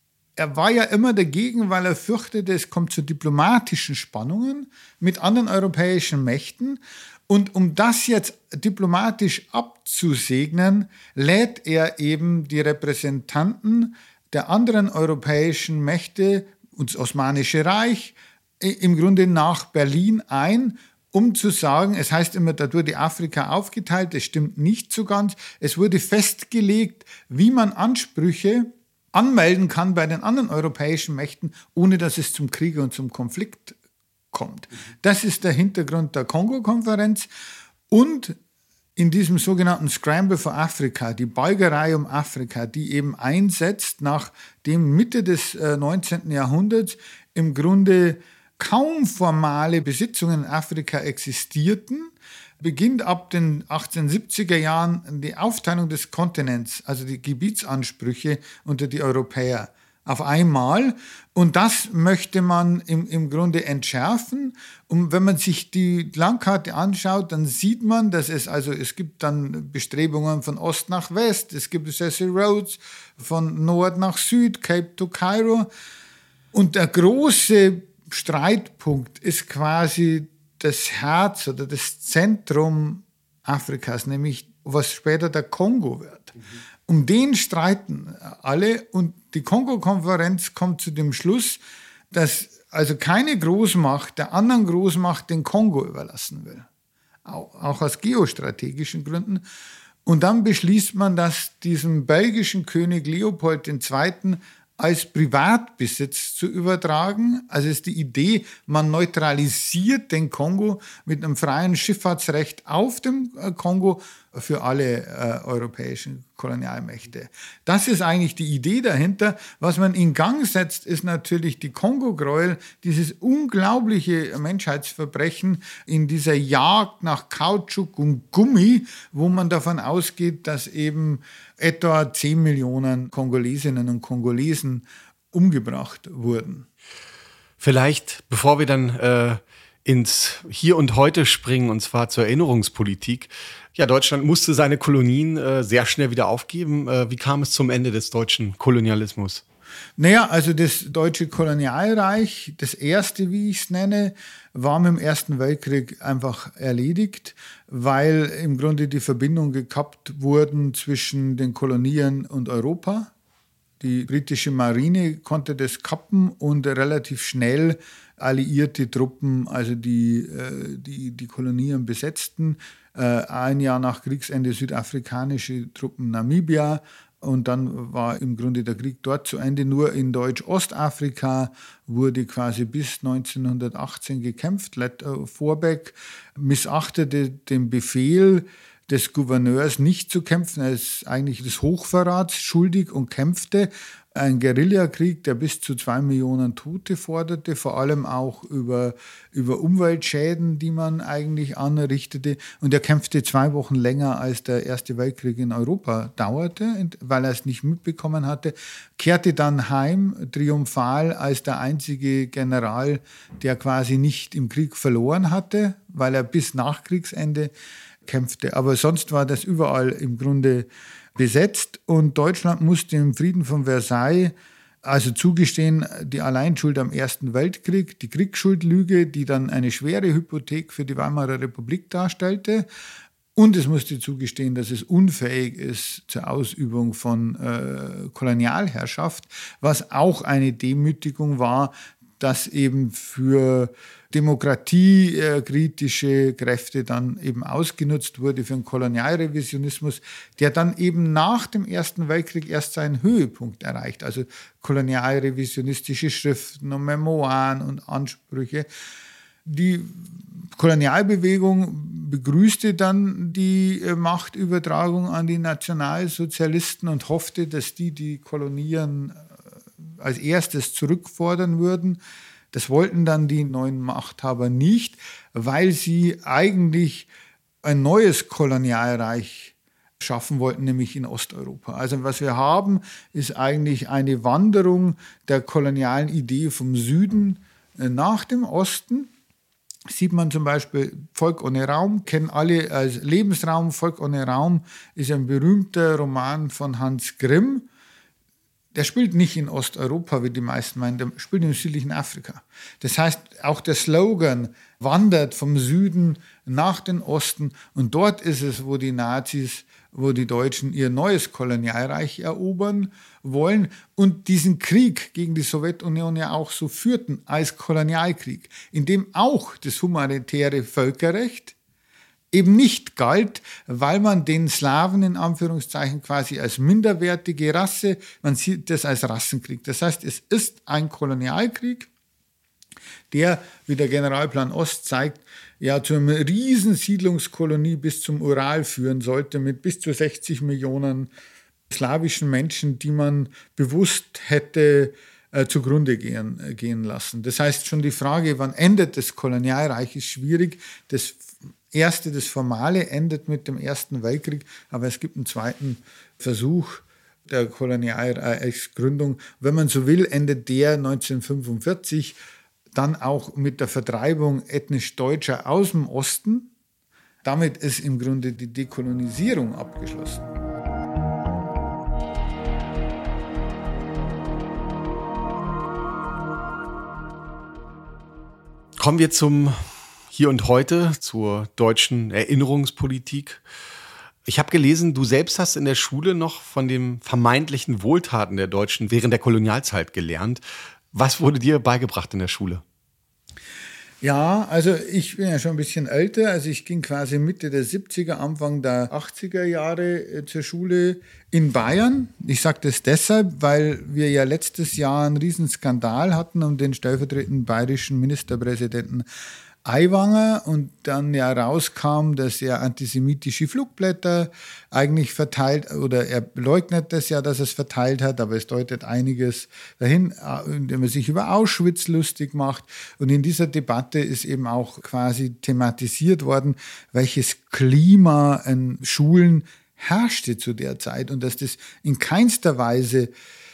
Er war ja immer dagegen, weil er fürchtete, es kommt zu diplomatischen Spannungen mit anderen europäischen Mächten. Und um das jetzt diplomatisch abzusegnen, lädt er eben die Repräsentanten der anderen europäischen Mächte und das Osmanische Reich im Grunde nach Berlin ein, um zu sagen, es heißt immer, da wurde Afrika aufgeteilt, das stimmt nicht so ganz. Es wurde festgelegt, wie man Ansprüche anmelden kann bei den anderen europäischen Mächten, ohne dass es zum Krieg und zum Konflikt kommt. Das ist der Hintergrund der Kongo-Konferenz. Und in diesem sogenannten Scramble for Africa, die Beugerei um Afrika, die eben einsetzt, nachdem Mitte des äh, neunzehnten Jahrhunderts im Grunde kaum formale Besitzungen in Afrika existierten, beginnt ab den achtzehnhundertsiebziger Jahren die Aufteilung des Kontinents, also die Gebietsansprüche unter die Europäer auf einmal. Und das möchte man im, im Grunde entschärfen. Und wenn man sich die Landkarte anschaut, dann sieht man, dass es, also es gibt dann Bestrebungen von Ost nach West, es gibt Cecil Rhodes, von Nord nach Süd, Cape to Cairo. Und der große Streitpunkt ist quasi das Herz oder das Zentrum Afrikas, nämlich was später der Kongo wird. Mhm. Um den streiten alle und die Kongo-Konferenz kommt zu dem Schluss, dass also keine Großmacht der anderen Großmacht den Kongo überlassen will, auch, auch aus geostrategischen Gründen. Und dann beschließt man, das diesem belgischen König Leopold der Zweite als Privatbesitz zu übertragen. Also ist die Idee, man neutralisiert den Kongo mit einem freien Schifffahrtsrecht auf dem Kongo für alle äh, europäischen Kolonialmächte. Das ist eigentlich die Idee dahinter. Was man in Gang setzt, ist natürlich die Kongo-Gräuel, dieses unglaubliche Menschheitsverbrechen in dieser Jagd nach Kautschuk und Gummi, wo man davon ausgeht, dass eben etwa zehn Millionen Kongolesinnen und Kongolesen umgebracht wurden. Vielleicht, bevor wir dann äh, ins Hier und Heute springen, und zwar zur Erinnerungspolitik. Ja, Deutschland musste seine Kolonien äh, sehr schnell wieder aufgeben. Äh, wie kam es zum Ende des deutschen Kolonialismus? Naja, also das deutsche Kolonialreich, das erste, wie ich es nenne, war mit dem Ersten Weltkrieg einfach erledigt, weil im Grunde die Verbindung gekappt wurden zwischen den Kolonien und Europa. Die britische Marine konnte das kappen und relativ schnell alliierte Truppen, also die die, die Kolonien besetzten. Ein Jahr nach Kriegsende südafrikanische Truppen Namibia. Und dann war im Grunde der Krieg dort zu Ende. Nur in Deutsch-Ostafrika wurde quasi bis neunzehnhundertachtzehn gekämpft. Vorbeck missachtete den Befehl des Gouverneurs nicht zu kämpfen. Er ist eigentlich des Hochverrats schuldig und kämpfte. Ein Guerillakrieg, der bis zu zwei Millionen Tote forderte, vor allem auch über, über Umweltschäden, die man eigentlich anrichtete. Und er kämpfte zwei Wochen länger, als der Erste Weltkrieg in Europa dauerte, weil er es nicht mitbekommen hatte. Kehrte dann heim, triumphal, als der einzige General, der quasi nicht im Krieg verloren hatte, weil er bis nach Kriegsende kämpfte. Aber sonst war das überall im Grunde besetzt und Deutschland musste im Frieden von Versailles also zugestehen, die Alleinschuld am Ersten Weltkrieg, die Kriegsschuldlüge, die dann eine schwere Hypothek für die Weimarer Republik darstellte. Und es musste zugestehen, dass es unfähig ist zur Ausübung von äh, Kolonialherrschaft, was auch eine Demütigung war, dass eben für demokratiekritische Kräfte dann eben ausgenutzt wurde für einen Kolonialrevisionismus, der dann eben nach dem Ersten Weltkrieg erst seinen Höhepunkt erreicht. Also kolonialrevisionistische Schriften und Memoiren und Ansprüche. Die Kolonialbewegung begrüßte dann die Machtübertragung an die Nationalsozialisten und hoffte, dass die die Kolonien als erstes zurückfordern würden. Das wollten dann die neuen Machthaber nicht, weil sie eigentlich ein neues Kolonialreich schaffen wollten, nämlich in Osteuropa. Also was wir haben, ist eigentlich eine Wanderung der kolonialen Idee vom Süden nach dem Osten. Sieht man zum Beispiel Volk ohne Raum, kennen alle als Lebensraum. Volk ohne Raum ist ein berühmter Roman von Hans Grimm. Der spielt nicht in Osteuropa, wie die meisten meinen, der spielt im südlichen Afrika. Das heißt, auch der Slogan wandert vom Süden nach den Osten und dort ist es, wo die Nazis, wo die Deutschen ihr neues Kolonialreich erobern wollen und diesen Krieg gegen die Sowjetunion ja auch so führten als Kolonialkrieg, in dem auch das humanitäre Völkerrecht eben nicht galt, weil man den Slawen in Anführungszeichen quasi als minderwertige Rasse, man sieht das als Rassenkrieg. Das heißt, es ist ein Kolonialkrieg, der, wie der Generalplan Ost zeigt, ja zu einer riesen Siedlungskolonie bis zum Ural führen sollte, mit bis zu sechzig Millionen slawischen Menschen, die man bewusst hätte äh, zugrunde gehen, äh, gehen lassen. Das heißt, schon die Frage, wann endet das Kolonialreich, ist schwierig. Das erste, das Formale, endet mit dem Ersten Weltkrieg, aber es gibt einen zweiten Versuch der Kolonialreichsgründung. Wenn man so will, endet der neunzehnhundertfünfundvierzig dann auch mit der Vertreibung ethnisch Deutscher aus dem Osten. Damit ist im Grunde die Dekolonisierung abgeschlossen. Kommen wir zum Hier und Heute, zur deutschen Erinnerungspolitik. Ich habe gelesen, du selbst hast in der Schule noch von den vermeintlichen Wohltaten der Deutschen während der Kolonialzeit gelernt. Was wurde dir beigebracht in der Schule? Ja, also ich bin ja schon ein bisschen älter, also ich ging quasi Mitte der siebziger, Anfang der achtziger Jahre zur Schule in Bayern. Ich sage das deshalb, weil wir ja letztes Jahr einen riesen Skandal hatten um den stellvertretenden bayerischen Ministerpräsidenten Aiwanger und dann ja rauskam, dass er antisemitische Flugblätter eigentlich verteilt, oder er leugnet das ja, dass er es verteilt hat, aber es deutet einiges dahin, indem er sich über Auschwitz lustig macht. Und in dieser Debatte ist eben auch quasi thematisiert worden, welches Klima in Schulen herrschte zu der Zeit und dass das in keinster Weise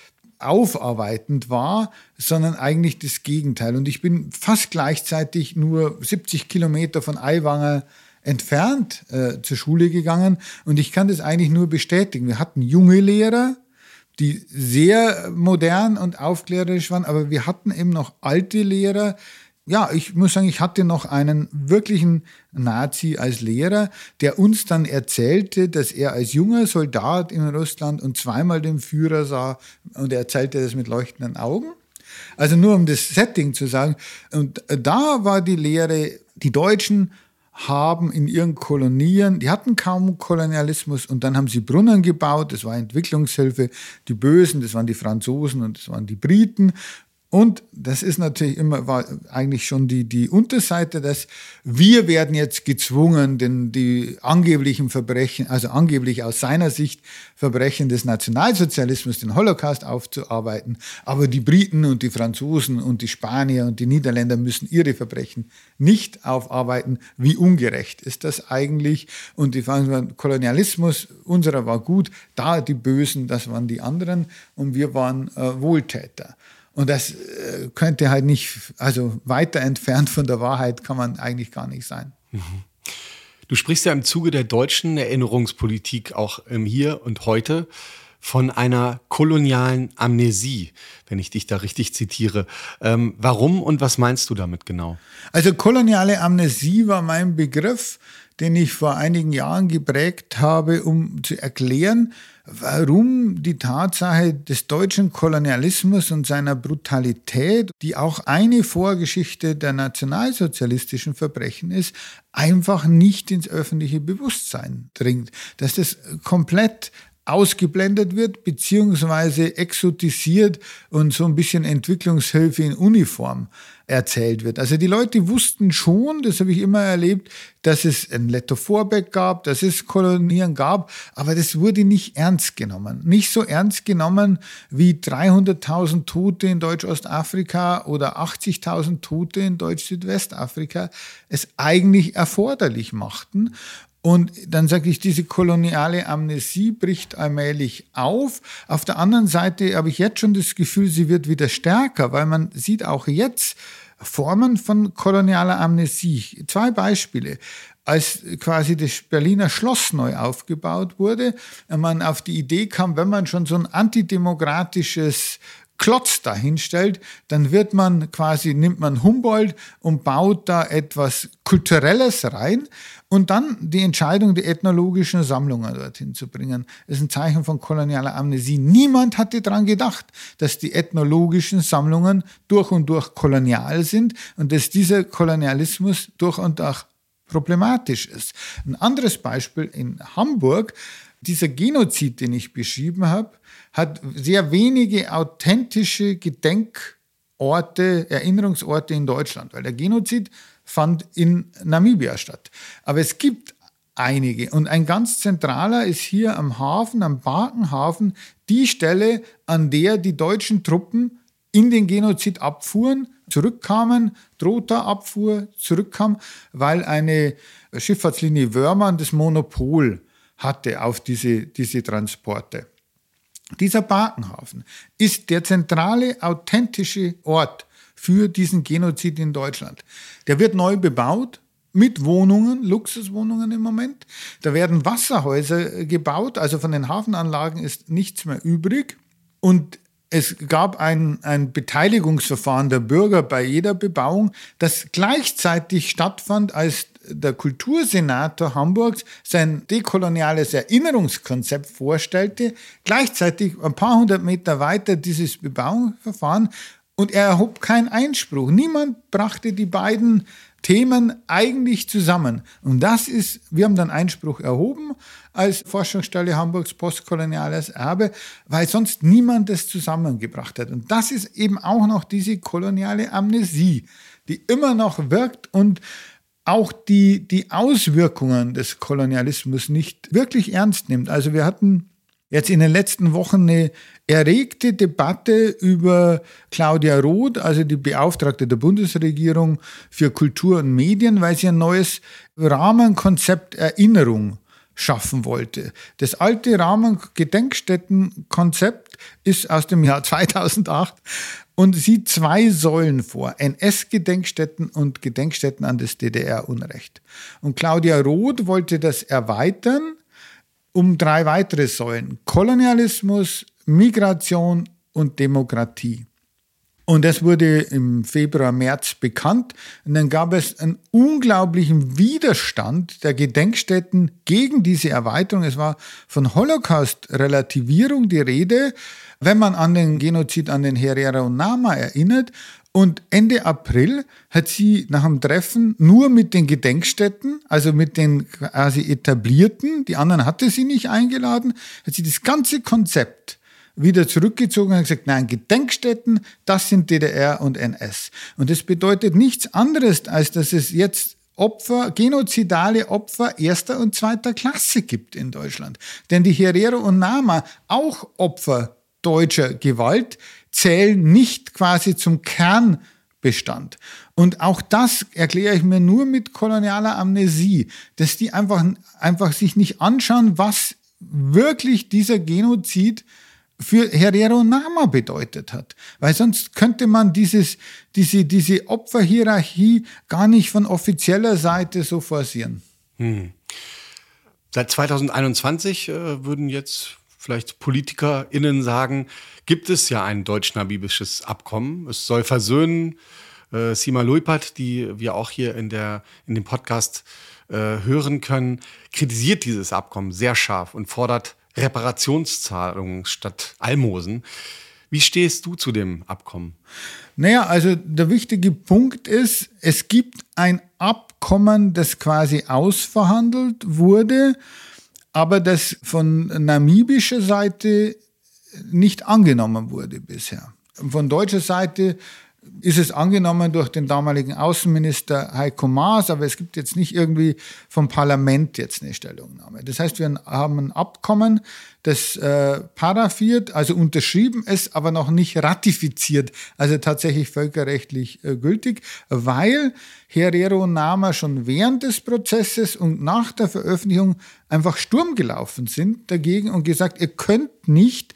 aufarbeitend war, sondern eigentlich das Gegenteil. Und ich bin fast gleichzeitig nur siebzig Kilometer von Aiwanger entfernt äh, zur Schule gegangen und ich kann das eigentlich nur bestätigen. Wir hatten junge Lehrer, die sehr modern und aufklärerisch waren, aber wir hatten eben noch alte Lehrer. Ja, ich muss sagen, ich hatte noch einen wirklichen Nazi als Lehrer, der uns dann erzählte, dass er als junger Soldat in Russland und zweimal den Führer sah und er erzählte das mit leuchtenden Augen. Also nur um das Setting zu sagen. Und da war die Lehre, die Deutschen haben in ihren Kolonien, die hatten kaum Kolonialismus und dann haben sie Brunnen gebaut, das war Entwicklungshilfe, die Bösen, das waren die Franzosen und das waren die Briten. Und das ist natürlich immer, war eigentlich schon die, die Unterseite, dass wir werden jetzt gezwungen, denn die angeblichen Verbrechen, also angeblich aus seiner Sicht Verbrechen des Nationalsozialismus, den Holocaust aufzuarbeiten. Aber die Briten und die Franzosen und die Spanier und die Niederländer müssen ihre Verbrechen nicht aufarbeiten. Wie ungerecht ist das eigentlich? Und die Fragen, Kolonialismus unserer war gut, da die Bösen, das waren die anderen und wir waren äh, Wohltäter. Und das könnte halt nicht, also weiter entfernt von der Wahrheit kann man eigentlich gar nicht sein. Du sprichst ja im Zuge der deutschen Erinnerungspolitik auch im Hier und Heute von einer kolonialen Amnesie, wenn ich dich da richtig zitiere. Ähm, warum und was meinst du damit genau? Also koloniale Amnesie war mein Begriff, den ich vor einigen Jahren geprägt habe, um zu erklären, warum die Tatsache des deutschen Kolonialismus und seiner Brutalität, die auch eine Vorgeschichte der nationalsozialistischen Verbrechen ist, einfach nicht ins öffentliche Bewusstsein dringt. Dass das komplett ausgeblendet wird, beziehungsweise exotisiert und so ein bisschen Entwicklungshilfe in Uniform erzählt wird. Also die Leute wussten schon, das habe ich immer erlebt, dass es ein Letto Vorbeck gab, dass es Kolonien gab, aber das wurde nicht ernst genommen. Nicht so ernst genommen wie dreihunderttausend Tote in Deutsch-Ostafrika oder achtzigtausend Tote in Deutsch-Südwestafrika es eigentlich erforderlich machten. Und dann sage ich, diese koloniale Amnesie bricht allmählich auf. Auf der anderen Seite habe ich jetzt schon das Gefühl, sie wird wieder stärker, weil man sieht auch jetzt Formen von kolonialer Amnesie. Zwei Beispiele. Als quasi das Berliner Schloss neu aufgebaut wurde, man auf die Idee kam, wenn man schon so ein antidemokratisches Klotz dahinstellt, dann wird man quasi, nimmt man Humboldt und baut da etwas Kulturelles rein und dann die Entscheidung, die ethnologischen Sammlungen dorthin zu bringen, ist ein Zeichen von kolonialer Amnesie. Niemand hatte daran gedacht, dass die ethnologischen Sammlungen durch und durch kolonial sind und dass dieser Kolonialismus durch und durch problematisch ist. Ein anderes Beispiel in Hamburg, dieser Genozid, den ich beschrieben habe, hat sehr wenige authentische Gedenkorte, Erinnerungsorte in Deutschland, weil der Genozid fand in Namibia statt. Aber es gibt einige und ein ganz zentraler ist hier am Hafen, am Barkenhafen, die Stelle, an der die deutschen Truppen in den Genozid abfuhren, zurückkamen, Trotha abfuhr, zurückkam, weil eine Schifffahrtslinie Wörmann das Monopol hatte auf diese, diese Transporte. Dieser Barkenhafen ist der zentrale, authentische Ort für diesen Genozid in Deutschland. Der wird neu bebaut mit Wohnungen, Luxuswohnungen im Moment. Da werden Wasserhäuser gebaut, also von den Hafenanlagen ist nichts mehr übrig. Und es gab ein, ein Beteiligungsverfahren der Bürger bei jeder Bebauung, das gleichzeitig stattfand, als der Kultursenator Hamburgs sein dekoloniales Erinnerungskonzept vorstellte, gleichzeitig ein paar hundert Meter weiter dieses Bebauungsverfahren und er erhob keinen Einspruch. Niemand brachte die beiden Themen eigentlich zusammen. Und das ist, wir haben dann Einspruch erhoben als Forschungsstelle Hamburgs postkoloniales Erbe, weil sonst niemand das zusammengebracht hat. Und das ist eben auch noch diese koloniale Amnesie, die immer noch wirkt und auch die, die Auswirkungen des Kolonialismus nicht wirklich ernst nimmt. Also wir hatten jetzt in den letzten Wochen eine erregte Debatte über Claudia Roth, also die Beauftragte der Bundesregierung für Kultur und Medien, weil sie ein neues Rahmenkonzept Erinnerung schaffen wollte. Das alte Rahmengedenkstättenkonzept ist aus dem Jahr zweitausendacht und sieht zwei Säulen vor, N S-Gedenkstätten und Gedenkstätten an das D D R-Unrecht. Und Claudia Roth wollte das erweitern um drei weitere Säulen: Kolonialismus, Migration und Demokratie. Und das wurde im Februar, März bekannt. Und dann gab es einen unglaublichen Widerstand der Gedenkstätten gegen diese Erweiterung. Es war von Holocaust-Relativierung die Rede, wenn man an den Genozid an den Herero und Nama erinnert. Und Ende April hat sie nach dem Treffen nur mit den Gedenkstätten, also mit den quasi etablierten, die anderen hatte sie nicht eingeladen, hat sie das ganze Konzept wieder zurückgezogen und gesagt, nein, Gedenkstätten, das sind D D R und N S. Und das bedeutet nichts anderes, als dass es jetzt Opfer, genozidale Opfer erster und zweiter Klasse gibt in Deutschland. Denn die Herero und Nama, auch Opfer deutscher Gewalt, zählen nicht quasi zum Kernbestand. Und auch das erkläre ich mir nur mit kolonialer Amnesie, dass die einfach, einfach sich nicht anschauen, was wirklich dieser Genozid für Herero und Nama bedeutet hat. Weil sonst könnte man dieses, diese, diese Opferhierarchie gar nicht von offizieller Seite so forcieren. Hm. Seit zweitausendeinundzwanzig äh, würden jetzt vielleicht PolitikerInnen sagen, gibt es ja ein deutsch-namibisches Abkommen. Es soll versöhnen. Äh, Sima Luipert, die wir auch hier in, der, in dem Podcast äh, hören können, kritisiert dieses Abkommen sehr scharf und fordert Reparationszahlungen statt Almosen. Wie stehst du zu dem Abkommen? Naja, also der wichtige Punkt ist, es gibt ein Abkommen, das quasi ausverhandelt wurde, aber das von namibischer Seite nicht angenommen wurde bisher. Von deutscher Seite ist es angenommen durch den damaligen Außenminister Heiko Maas, aber es gibt jetzt nicht irgendwie vom Parlament jetzt eine Stellungnahme. Das heißt, wir haben ein Abkommen, das äh, paraphiert, also unterschrieben ist, aber noch nicht ratifiziert, also tatsächlich völkerrechtlich äh, gültig, weil Herero und Nama schon während des Prozesses und nach der Veröffentlichung einfach Sturm gelaufen sind dagegen und gesagt, ihr könnt nicht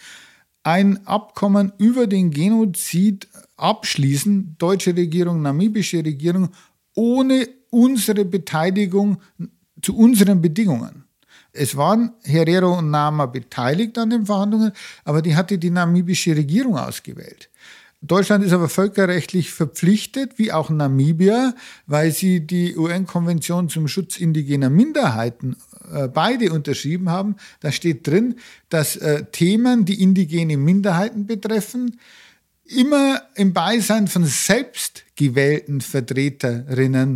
ein Abkommen über den Genozid abschließen, deutsche Regierung, namibische Regierung, ohne unsere Beteiligung zu unseren Bedingungen. Es waren Herero und Nama beteiligt an den Verhandlungen, aber die hatte die namibische Regierung ausgewählt. Deutschland ist aber völkerrechtlich verpflichtet, wie auch Namibia, weil sie die U N-Konvention zum Schutz indigener Minderheiten äh, beide unterschrieben haben. Da steht drin, dass äh, Themen, die indigene Minderheiten betreffen, immer im Beisein von selbstgewählten Vertreterinnen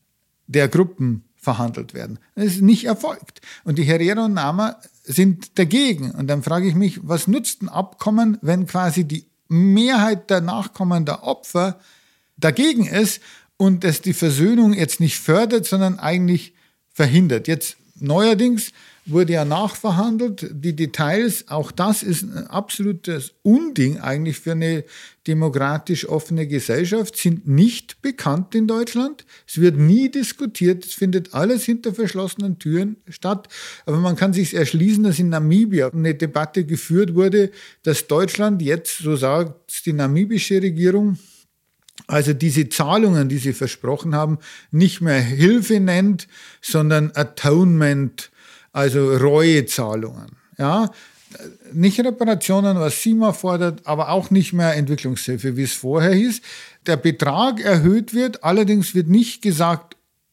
der Gruppen verhandelt werden. Das ist nicht erfolgt. Und die Herero und Nama sind dagegen. Und dann frage ich mich, was nutzt ein Abkommen, wenn quasi die Mehrheit der Nachkommen der Opfer dagegen ist und es die Versöhnung jetzt nicht fördert, sondern eigentlich verhindert. Jetzt neuerdings wurde ja nachverhandelt, die Details, auch das ist ein absolutes Unding eigentlich für eine demokratisch offene Gesellschaft, sind nicht bekannt in Deutschland. Es wird nie diskutiert, es findet alles hinter verschlossenen Türen statt. Aber man kann sich erschließen, dass in Namibia eine Debatte geführt wurde, dass Deutschland jetzt, so sagt die namibische Regierung, also diese Zahlungen, die sie versprochen haben, nicht mehr Hilfe nennt, sondern Atonement, also Reuezahlungen. Ja, nicht Reparationen, was Sima fordert, aber auch nicht mehr Entwicklungshilfe, wie es vorher hieß. Der Betrag erhöht wird, allerdings wird nicht gesagt,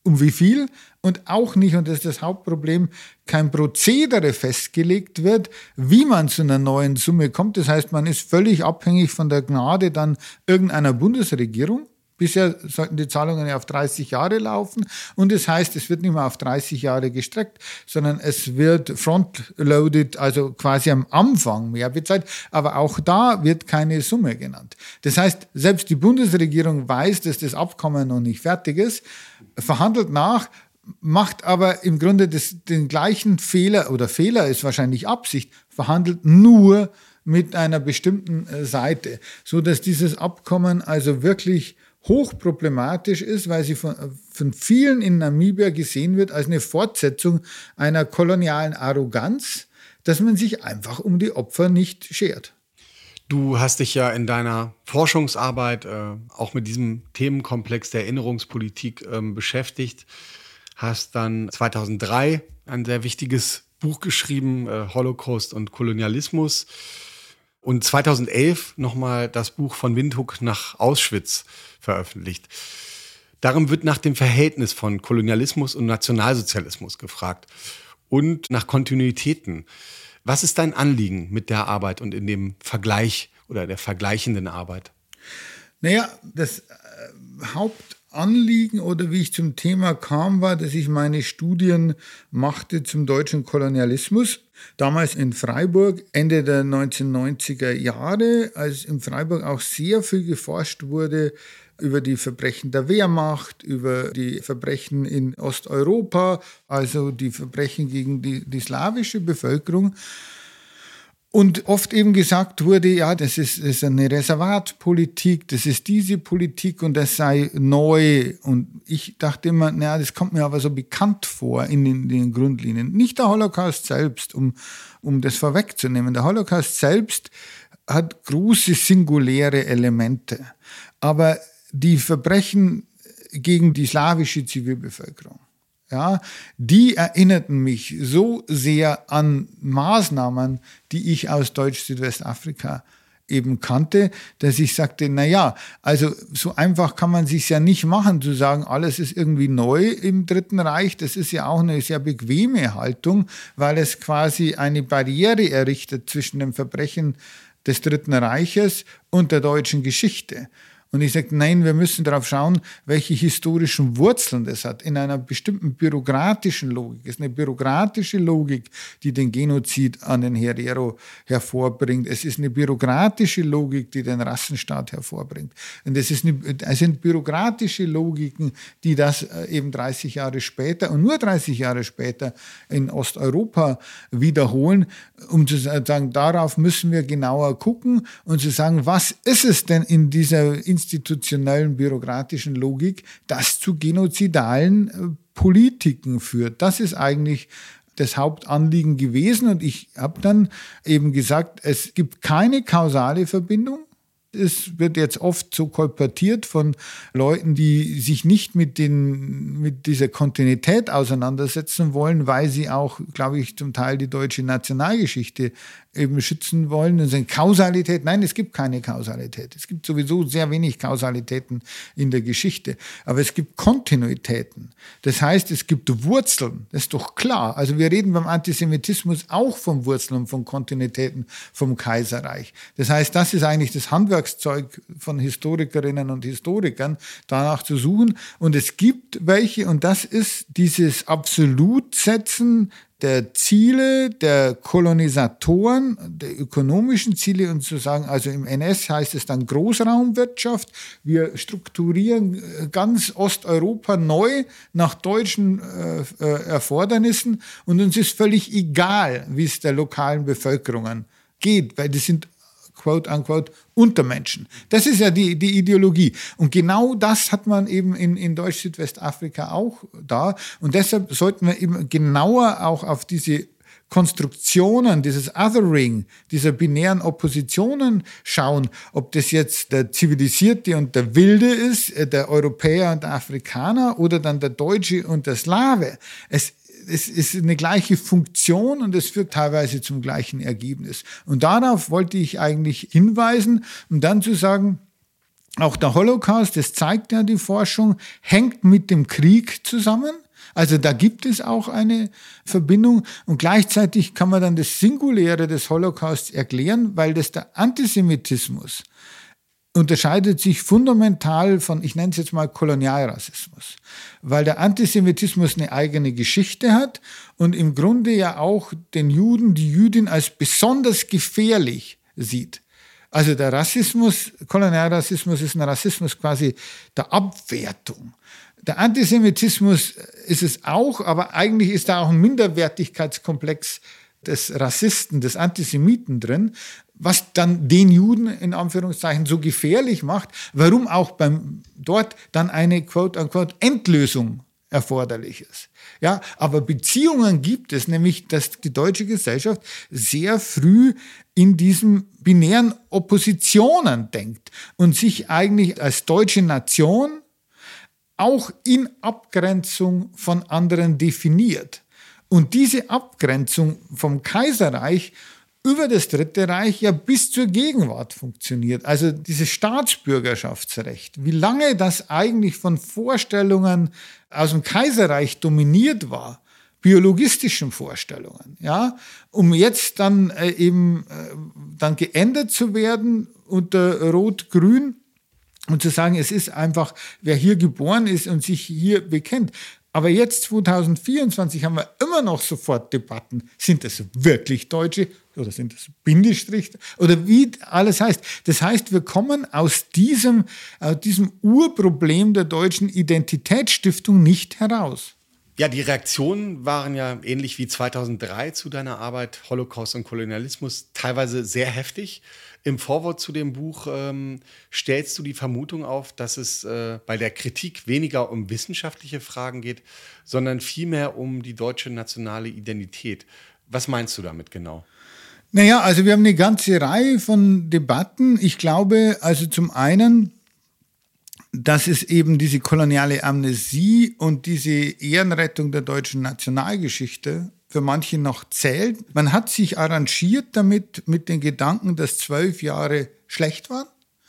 um wie viel und auch nicht, und das ist das Hauptproblem, kein Prozedere festgelegt wird, wie man zu einer neuen Summe kommt. Das heißt, man ist völlig abhängig von der Gnade dann irgendeiner Bundesregierung. Bisher sollten die Zahlungen ja auf dreißig Jahre laufen und das heißt, es wird nicht mehr auf dreißig Jahre gestreckt, sondern es wird frontloaded, also quasi am Anfang mehr bezahlt, aber auch da wird keine Summe genannt. Das heißt, selbst die Bundesregierung weiß, dass das Abkommen noch nicht fertig ist, verhandelt nach, macht aber im Grunde das, den gleichen Fehler, oder Fehler ist wahrscheinlich Absicht, verhandelt nur mit einer bestimmten Seite, so dass dieses Abkommen also wirklich hochproblematisch ist, weil sie von, von vielen in Namibia gesehen wird als eine Fortsetzung einer kolonialen Arroganz, dass man sich einfach um die Opfer nicht schert. Du hast dich ja in deiner Forschungsarbeit äh, auch mit diesem Themenkomplex der Erinnerungspolitik äh, beschäftigt, hast dann zweitausenddrei ein sehr wichtiges Buch geschrieben, äh, Holocaust und Kolonialismus, und zweitausendelf nochmal das Buch Von Windhoek nach Auschwitz veröffentlicht. Darin wird nach dem Verhältnis von Kolonialismus und Nationalsozialismus gefragt und nach Kontinuitäten. Was ist dein Anliegen mit der Arbeit und in dem Vergleich oder der vergleichenden Arbeit? Naja, das äh, Hauptanliegen oder wie ich zum Thema kam, war, dass ich meine Studien machte zum deutschen Kolonialismus. Damals in Freiburg, Ende der neunzehnhundertneunziger Jahre, als in Freiburg auch sehr viel geforscht wurde über die Verbrechen der Wehrmacht, über die Verbrechen in Osteuropa, also die Verbrechen gegen die, die slawische Bevölkerung. Und oft eben gesagt wurde, ja, das ist, das ist eine Reservatpolitik, das ist diese Politik und das sei neu. Und ich dachte immer, naja, das kommt mir aber so bekannt vor in den, den Grundlinien. Nicht der Holocaust selbst, um, um das vorwegzunehmen. Der Holocaust selbst hat große singuläre Elemente. Aber die Verbrechen gegen die slawische Zivilbevölkerung, ja, die erinnerten mich so sehr an Maßnahmen, die ich aus Deutsch-Südwestafrika eben kannte, dass ich sagte, na ja, also so einfach kann man sich's ja nicht machen, zu sagen, alles ist irgendwie neu im Dritten Reich. Das ist ja auch eine sehr bequeme Haltung, weil es quasi eine Barriere errichtet zwischen dem Verbrechen des Dritten Reiches und der deutschen Geschichte. Und ich sage, nein, wir müssen darauf schauen, welche historischen Wurzeln das hat. In einer bestimmten bürokratischen Logik. Es ist eine bürokratische Logik, die den Genozid an den Herero hervorbringt. Es ist eine bürokratische Logik, die den Rassenstaat hervorbringt. Und es, ist eine, es sind bürokratische Logiken, die das eben dreißig Jahre später und nur dreißig Jahre später in Osteuropa wiederholen, um zu sagen, darauf müssen wir genauer gucken und zu sagen, was ist es denn in dieser institutionellen, bürokratischen Logik, das zu genozidalen äh, Politiken führt. Das ist eigentlich das Hauptanliegen gewesen. Und ich habe dann eben gesagt, es gibt keine kausale Verbindung. Es wird jetzt oft so kolportiert von Leuten, die sich nicht mit, den, mit dieser Kontinuität auseinandersetzen wollen, weil sie auch, glaube ich, zum Teil die deutsche Nationalgeschichte eben schützen wollen. Und sagen, Kausalität, nein, es gibt keine Kausalität. Es gibt sowieso sehr wenig Kausalitäten in der Geschichte. Aber es gibt Kontinuitäten. Das heißt, es gibt Wurzeln. Das ist doch klar. Also wir reden beim Antisemitismus auch von Wurzeln und von Kontinuitäten vom Kaiserreich. Das heißt, das ist eigentlich das Handwerkszeug von Historikerinnen und Historikern, danach zu suchen. Und es gibt welche, und das ist dieses Absolutsetzen der Ziele der Kolonisatoren, der ökonomischen Ziele, und zu sagen, also im N S heißt es dann Großraumwirtschaft, wir strukturieren ganz Osteuropa neu nach deutschen äh, Erfordernissen und uns ist völlig egal, wie es der lokalen Bevölkerungen geht, weil das sind quote unquote Untermenschen. Das ist ja die, die Ideologie. Und genau das hat man eben in, in Deutsch-Südwestafrika auch da. Und deshalb sollten wir eben genauer auch auf diese Konstruktionen, dieses Othering, dieser binären Oppositionen schauen, ob das jetzt der Zivilisierte und der Wilde ist, der Europäer und der Afrikaner oder dann der Deutsche und der Slave. Es Es ist eine gleiche Funktion und es führt teilweise zum gleichen Ergebnis. Und darauf wollte ich eigentlich hinweisen, um dann zu sagen, Auch der Holocaust, das zeigt ja die Forschung, hängt mit dem Krieg zusammen. Also da gibt es auch eine Verbindung und gleichzeitig kann man dann das Singuläre des Holocausts erklären, weil das der Antisemitismus unterscheidet sich fundamental von, ich nenne es jetzt mal Kolonialrassismus, weil der Antisemitismus eine eigene Geschichte hat und im Grunde ja auch den Juden, die Jüdin als besonders gefährlich sieht. Also der Rassismus, Kolonialrassismus ist ein Rassismus quasi der Abwertung. Der Antisemitismus ist es auch, aber eigentlich ist da auch ein Minderwertigkeitskomplex des Rassisten, des Antisemiten drin, was dann den Juden in Anführungszeichen so gefährlich macht, warum auch beim dort dann eine quote-unquote Endlösung erforderlich ist. Ja, aber Beziehungen gibt es, nämlich, dass die deutsche Gesellschaft sehr früh in diesen binären Oppositionen denkt und sich eigentlich als deutsche Nation auch in Abgrenzung von anderen definiert. Und diese Abgrenzung vom Kaiserreich über das Dritte Reich ja bis zur Gegenwart funktioniert. Also dieses Staatsbürgerschaftsrecht, wie lange das eigentlich von Vorstellungen aus dem Kaiserreich dominiert war, biologistischen Vorstellungen, ja, um jetzt dann äh, eben äh, dann geändert zu werden unter Rot-Grün und zu sagen, es ist einfach, wer hier geboren ist und sich hier bekennt. Aber jetzt zwanzig vierundzwanzig haben wir immer noch sofort Debatten. Sind das wirklich Deutsche oder sind das Bindestrich oder wie alles heißt? Das heißt, wir kommen aus diesem, aus diesem Urproblem der deutschen Identitätsstiftung nicht heraus. Ja, die Reaktionen waren ja ähnlich wie zweitausenddrei zu deiner Arbeit Holocaust und Kolonialismus teilweise sehr heftig. Im Vorwort zu dem Buch ähm, stellst du die Vermutung auf, dass es äh, bei der Kritik weniger um wissenschaftliche Fragen geht, sondern vielmehr um die deutsche nationale Identität. Was meinst du damit genau? Naja, also wir haben eine ganze Reihe von Debatten. Ich glaube, also zum einen, dass es eben diese koloniale Amnesie und diese Ehrenrettung der deutschen Nationalgeschichte für manche noch zählt. Man hat sich arrangiert damit, mit den Gedanken, dass zwölf Jahre schlecht waren.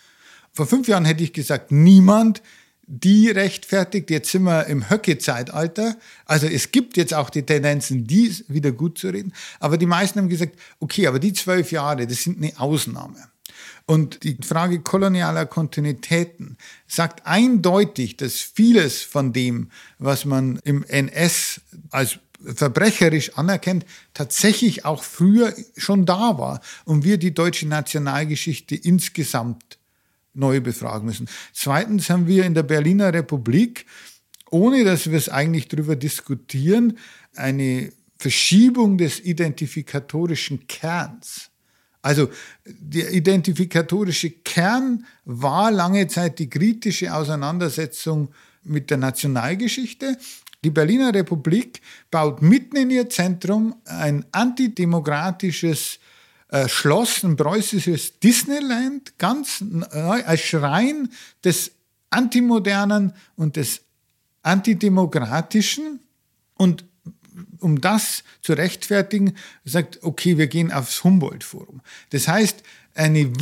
Vor fünf Jahren hätte ich gesagt, niemand die rechtfertigt. Jetzt sind wir im Höcke-Zeitalter. Also es gibt jetzt auch die Tendenzen, die wieder gut zu reden. Aber die meisten haben gesagt, okay, aber die zwölf Jahre, das sind eine Ausnahme. Und die Frage kolonialer Kontinuitäten sagt eindeutig, dass vieles von dem, was man im N S als verbrecherisch anerkennt, tatsächlich auch früher schon da war und wir die deutsche Nationalgeschichte insgesamt neu befragen müssen. Zweitens haben wir in der Berliner Republik, ohne dass wir es eigentlich darüber diskutieren, eine Verschiebung des identifikatorischen Kerns. Also der identifikatorische Kern war lange Zeit die kritische Auseinandersetzung mit der Nationalgeschichte. Die Berliner Republik baut mitten in ihr Zentrum ein antidemokratisches äh, Schloss, ein preußisches Disneyland, ganz neu, als Schrein des Antimodernen und des Antidemokratischen. Und um das zu rechtfertigen, sagt, okay, wir gehen aufs Humboldt-Forum. Das heißt, eine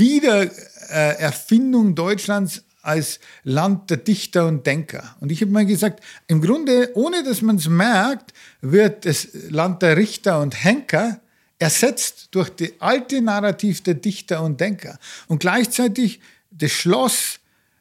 Wiedererfindung Deutschlands als Land der Dichter und Denker. Und ich habe mal gesagt, im Grunde, ohne dass man es merkt, wird das Land der Richter und Henker ersetzt durch das alte Narrativ der Dichter und Denker. Und gleichzeitig das Schloss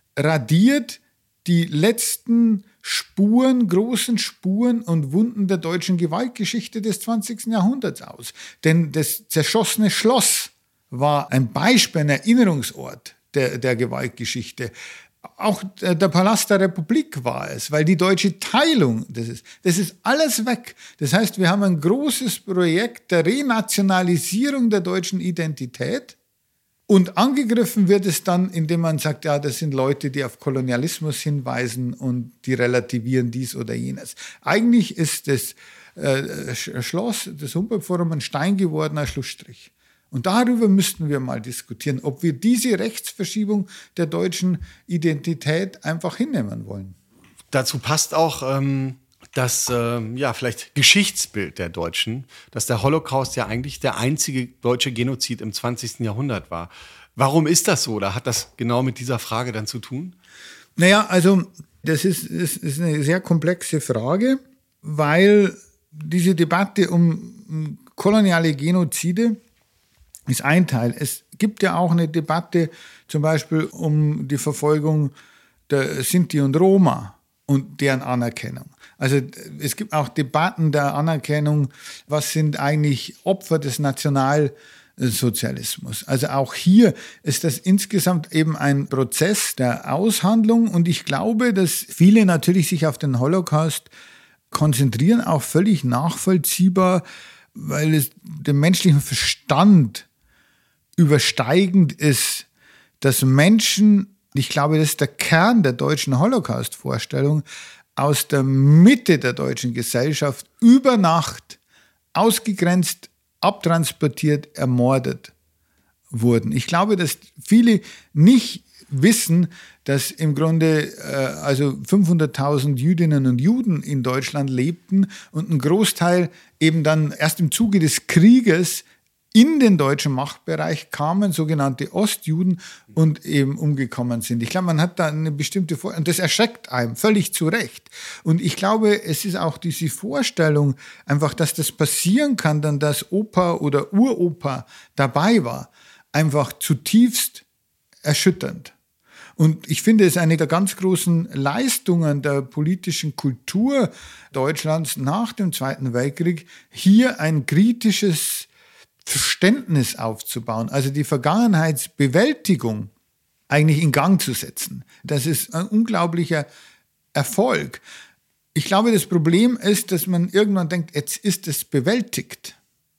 radiert die letzten Spuren, großen Spuren und Wunden der deutschen Gewaltgeschichte des zwanzigsten Jahrhunderts aus. Denn das zerschossene Schloss war ein Beispiel, ein Erinnerungsort der, der Gewaltgeschichte. Auch der Palast der Republik war es, weil die deutsche Teilung, das ist, das ist alles weg. Das heißt, wir haben ein großes Projekt der Renationalisierung der deutschen Identität. Und angegriffen wird es dann, indem man sagt, ja, das sind Leute, die auf Kolonialismus hinweisen und die relativieren dies oder jenes. Eigentlich ist das äh, Schloss, das Humboldt-Forum, ein Stein gewordener Schlussstrich. Und darüber müssten wir mal diskutieren, ob wir diese Rechtsverschiebung der deutschen Identität einfach hinnehmen wollen. Dazu passt auch ähm, das ähm, ja, vielleicht Geschichtsbild der Deutschen, dass der Holocaust ja eigentlich der einzige deutsche Genozid im zwanzigsten Jahrhundert war. Warum ist das so? Oder hat das genau mit dieser Frage dann zu tun? Naja, also das ist, ist, ist eine sehr komplexe Frage, weil diese Debatte um koloniale Genozide ist ein Teil. Es gibt ja auch eine Debatte zum Beispiel um die Verfolgung der Sinti und Roma und deren Anerkennung. Also es gibt auch Debatten der Anerkennung, was sind eigentlich Opfer des Nationalsozialismus. Also auch hier ist das insgesamt eben ein Prozess der Aushandlung und ich glaube, dass viele natürlich sich auf den Holocaust konzentrieren, auch völlig nachvollziehbar, weil es dem menschlichen Verstand übersteigend ist, dass Menschen, ich glaube, das ist der Kern der deutschen Holocaust-Vorstellung, aus der Mitte der deutschen Gesellschaft über Nacht ausgegrenzt, abtransportiert, ermordet wurden. Ich glaube, dass viele nicht wissen, dass im Grunde äh, also fünfhunderttausend Jüdinnen und Juden in Deutschland lebten und ein Großteil eben dann erst im Zuge des Krieges in den deutschen Machtbereich kamen, sogenannte Ostjuden, und eben umgekommen sind. Ich glaube, man hat da eine bestimmte Vorstellung, und das erschreckt einem völlig zu Recht. Und ich glaube, es ist auch diese Vorstellung, einfach, dass das passieren kann, dann dass Opa oder Uropa dabei war, einfach zutiefst erschütternd. Und ich finde es eine der ganz großen Leistungen der politischen Kultur Deutschlands nach dem Zweiten Weltkrieg, hier ein kritisches Verständnis aufzubauen, also die Vergangenheitsbewältigung eigentlich in Gang zu setzen. Das ist ein unglaublicher Erfolg. Ich glaube, das Problem ist, dass man irgendwann denkt, jetzt ist es bewältigt.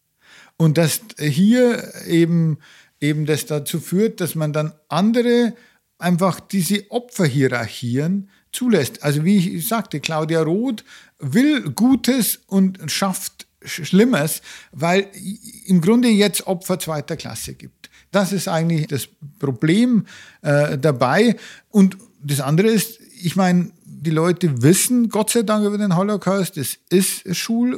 Und dass hier eben, eben das dazu führt, dass man dann andere einfach diese Opferhierarchien zulässt. Also wie ich sagte, Claudia Roth will Gutes und schafft Schlimmes, weil im Grunde jetzt Opfer zweiter Klasse gibt. Das ist eigentlich das Problem äh, dabei. Und das andere ist, ich meine, die Leute wissen Gott sei Dank über den Holocaust, es ist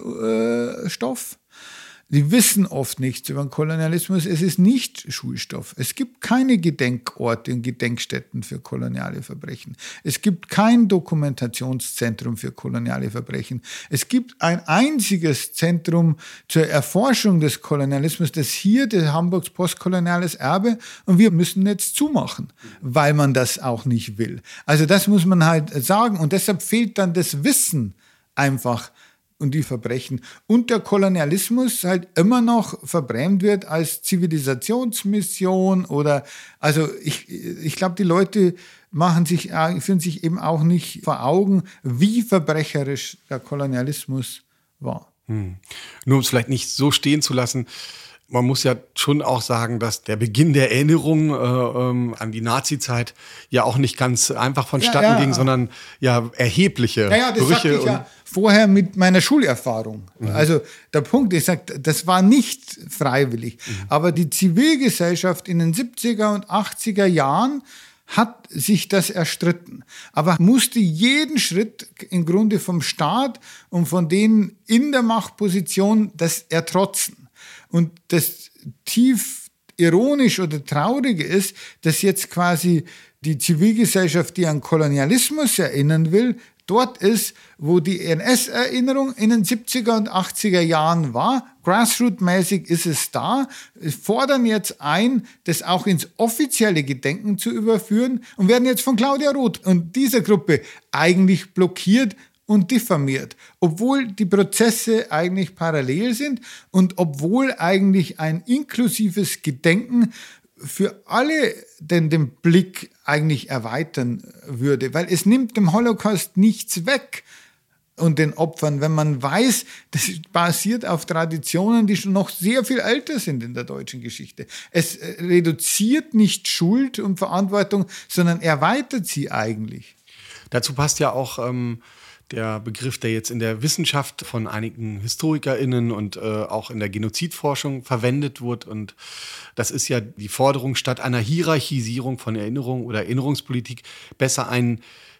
Schulstoff. Äh, Die wissen oft nichts über den Kolonialismus. Es ist nicht Schulstoff. Es gibt keine Gedenkorte und Gedenkstätten für koloniale Verbrechen. Es gibt kein Dokumentationszentrum für koloniale Verbrechen. Es gibt ein einziges Zentrum zur Erforschung des Kolonialismus, das hier, der Hamburgs postkoloniales Erbe, und wir müssen jetzt zumachen, weil man das auch nicht will. Also das muss man halt sagen, und deshalb fehlt dann das Wissen einfach und die Verbrechen. Und der Kolonialismus halt immer noch verbrämt wird als Zivilisationsmission oder, also ich, ich glaube, die Leute machen sich, führen sich eben auch nicht vor Augen, wie verbrecherisch der Kolonialismus war. Hm. Nur um es vielleicht nicht so stehen zu lassen, man muss ja schon auch sagen, dass der Beginn der Erinnerung äh, ähm, an die Nazizeit ja auch nicht ganz einfach vonstatten ja, ja. ging, sondern ja erhebliche ja, ja, das Brüche. Sagte ich ja vorher mit meiner Schulerfahrung. Mhm. Also der Punkt, ich sage, das war nicht freiwillig. Mhm. Aber die Zivilgesellschaft in den siebziger und achtziger Jahren hat sich das erstritten, aber musste jeden Schritt im Grunde vom Staat und von denen in der Machtposition das ertrotzen. Und das tief ironisch oder Traurige ist, dass jetzt quasi die Zivilgesellschaft, die an Kolonialismus erinnern will, dort ist, wo die N S-Erinnerung in den siebziger und achtziger Jahren war. Grassroot-mäßig ist es da. Wir fordern jetzt ein, das auch ins offizielle Gedenken zu überführen und werden jetzt von Claudia Roth und dieser Gruppe eigentlich blockiert und diffamiert, obwohl die Prozesse eigentlich parallel sind und obwohl eigentlich ein inklusives Gedenken für alle den, den Blick eigentlich erweitern würde, weil es nimmt dem Holocaust nichts weg und den Opfern, wenn man weiß, das basiert auf Traditionen, die schon noch sehr viel älter sind in der deutschen Geschichte. Es reduziert nicht Schuld und Verantwortung, sondern erweitert sie eigentlich. Dazu passt ja auch ähm der Begriff, der jetzt in der Wissenschaft von einigen HistorikerInnen und äh, auch in der Genozidforschung verwendet wird. Und das ist ja die Forderung, statt einer Hierarchisierung von Erinnerung oder Erinnerungspolitik besser ein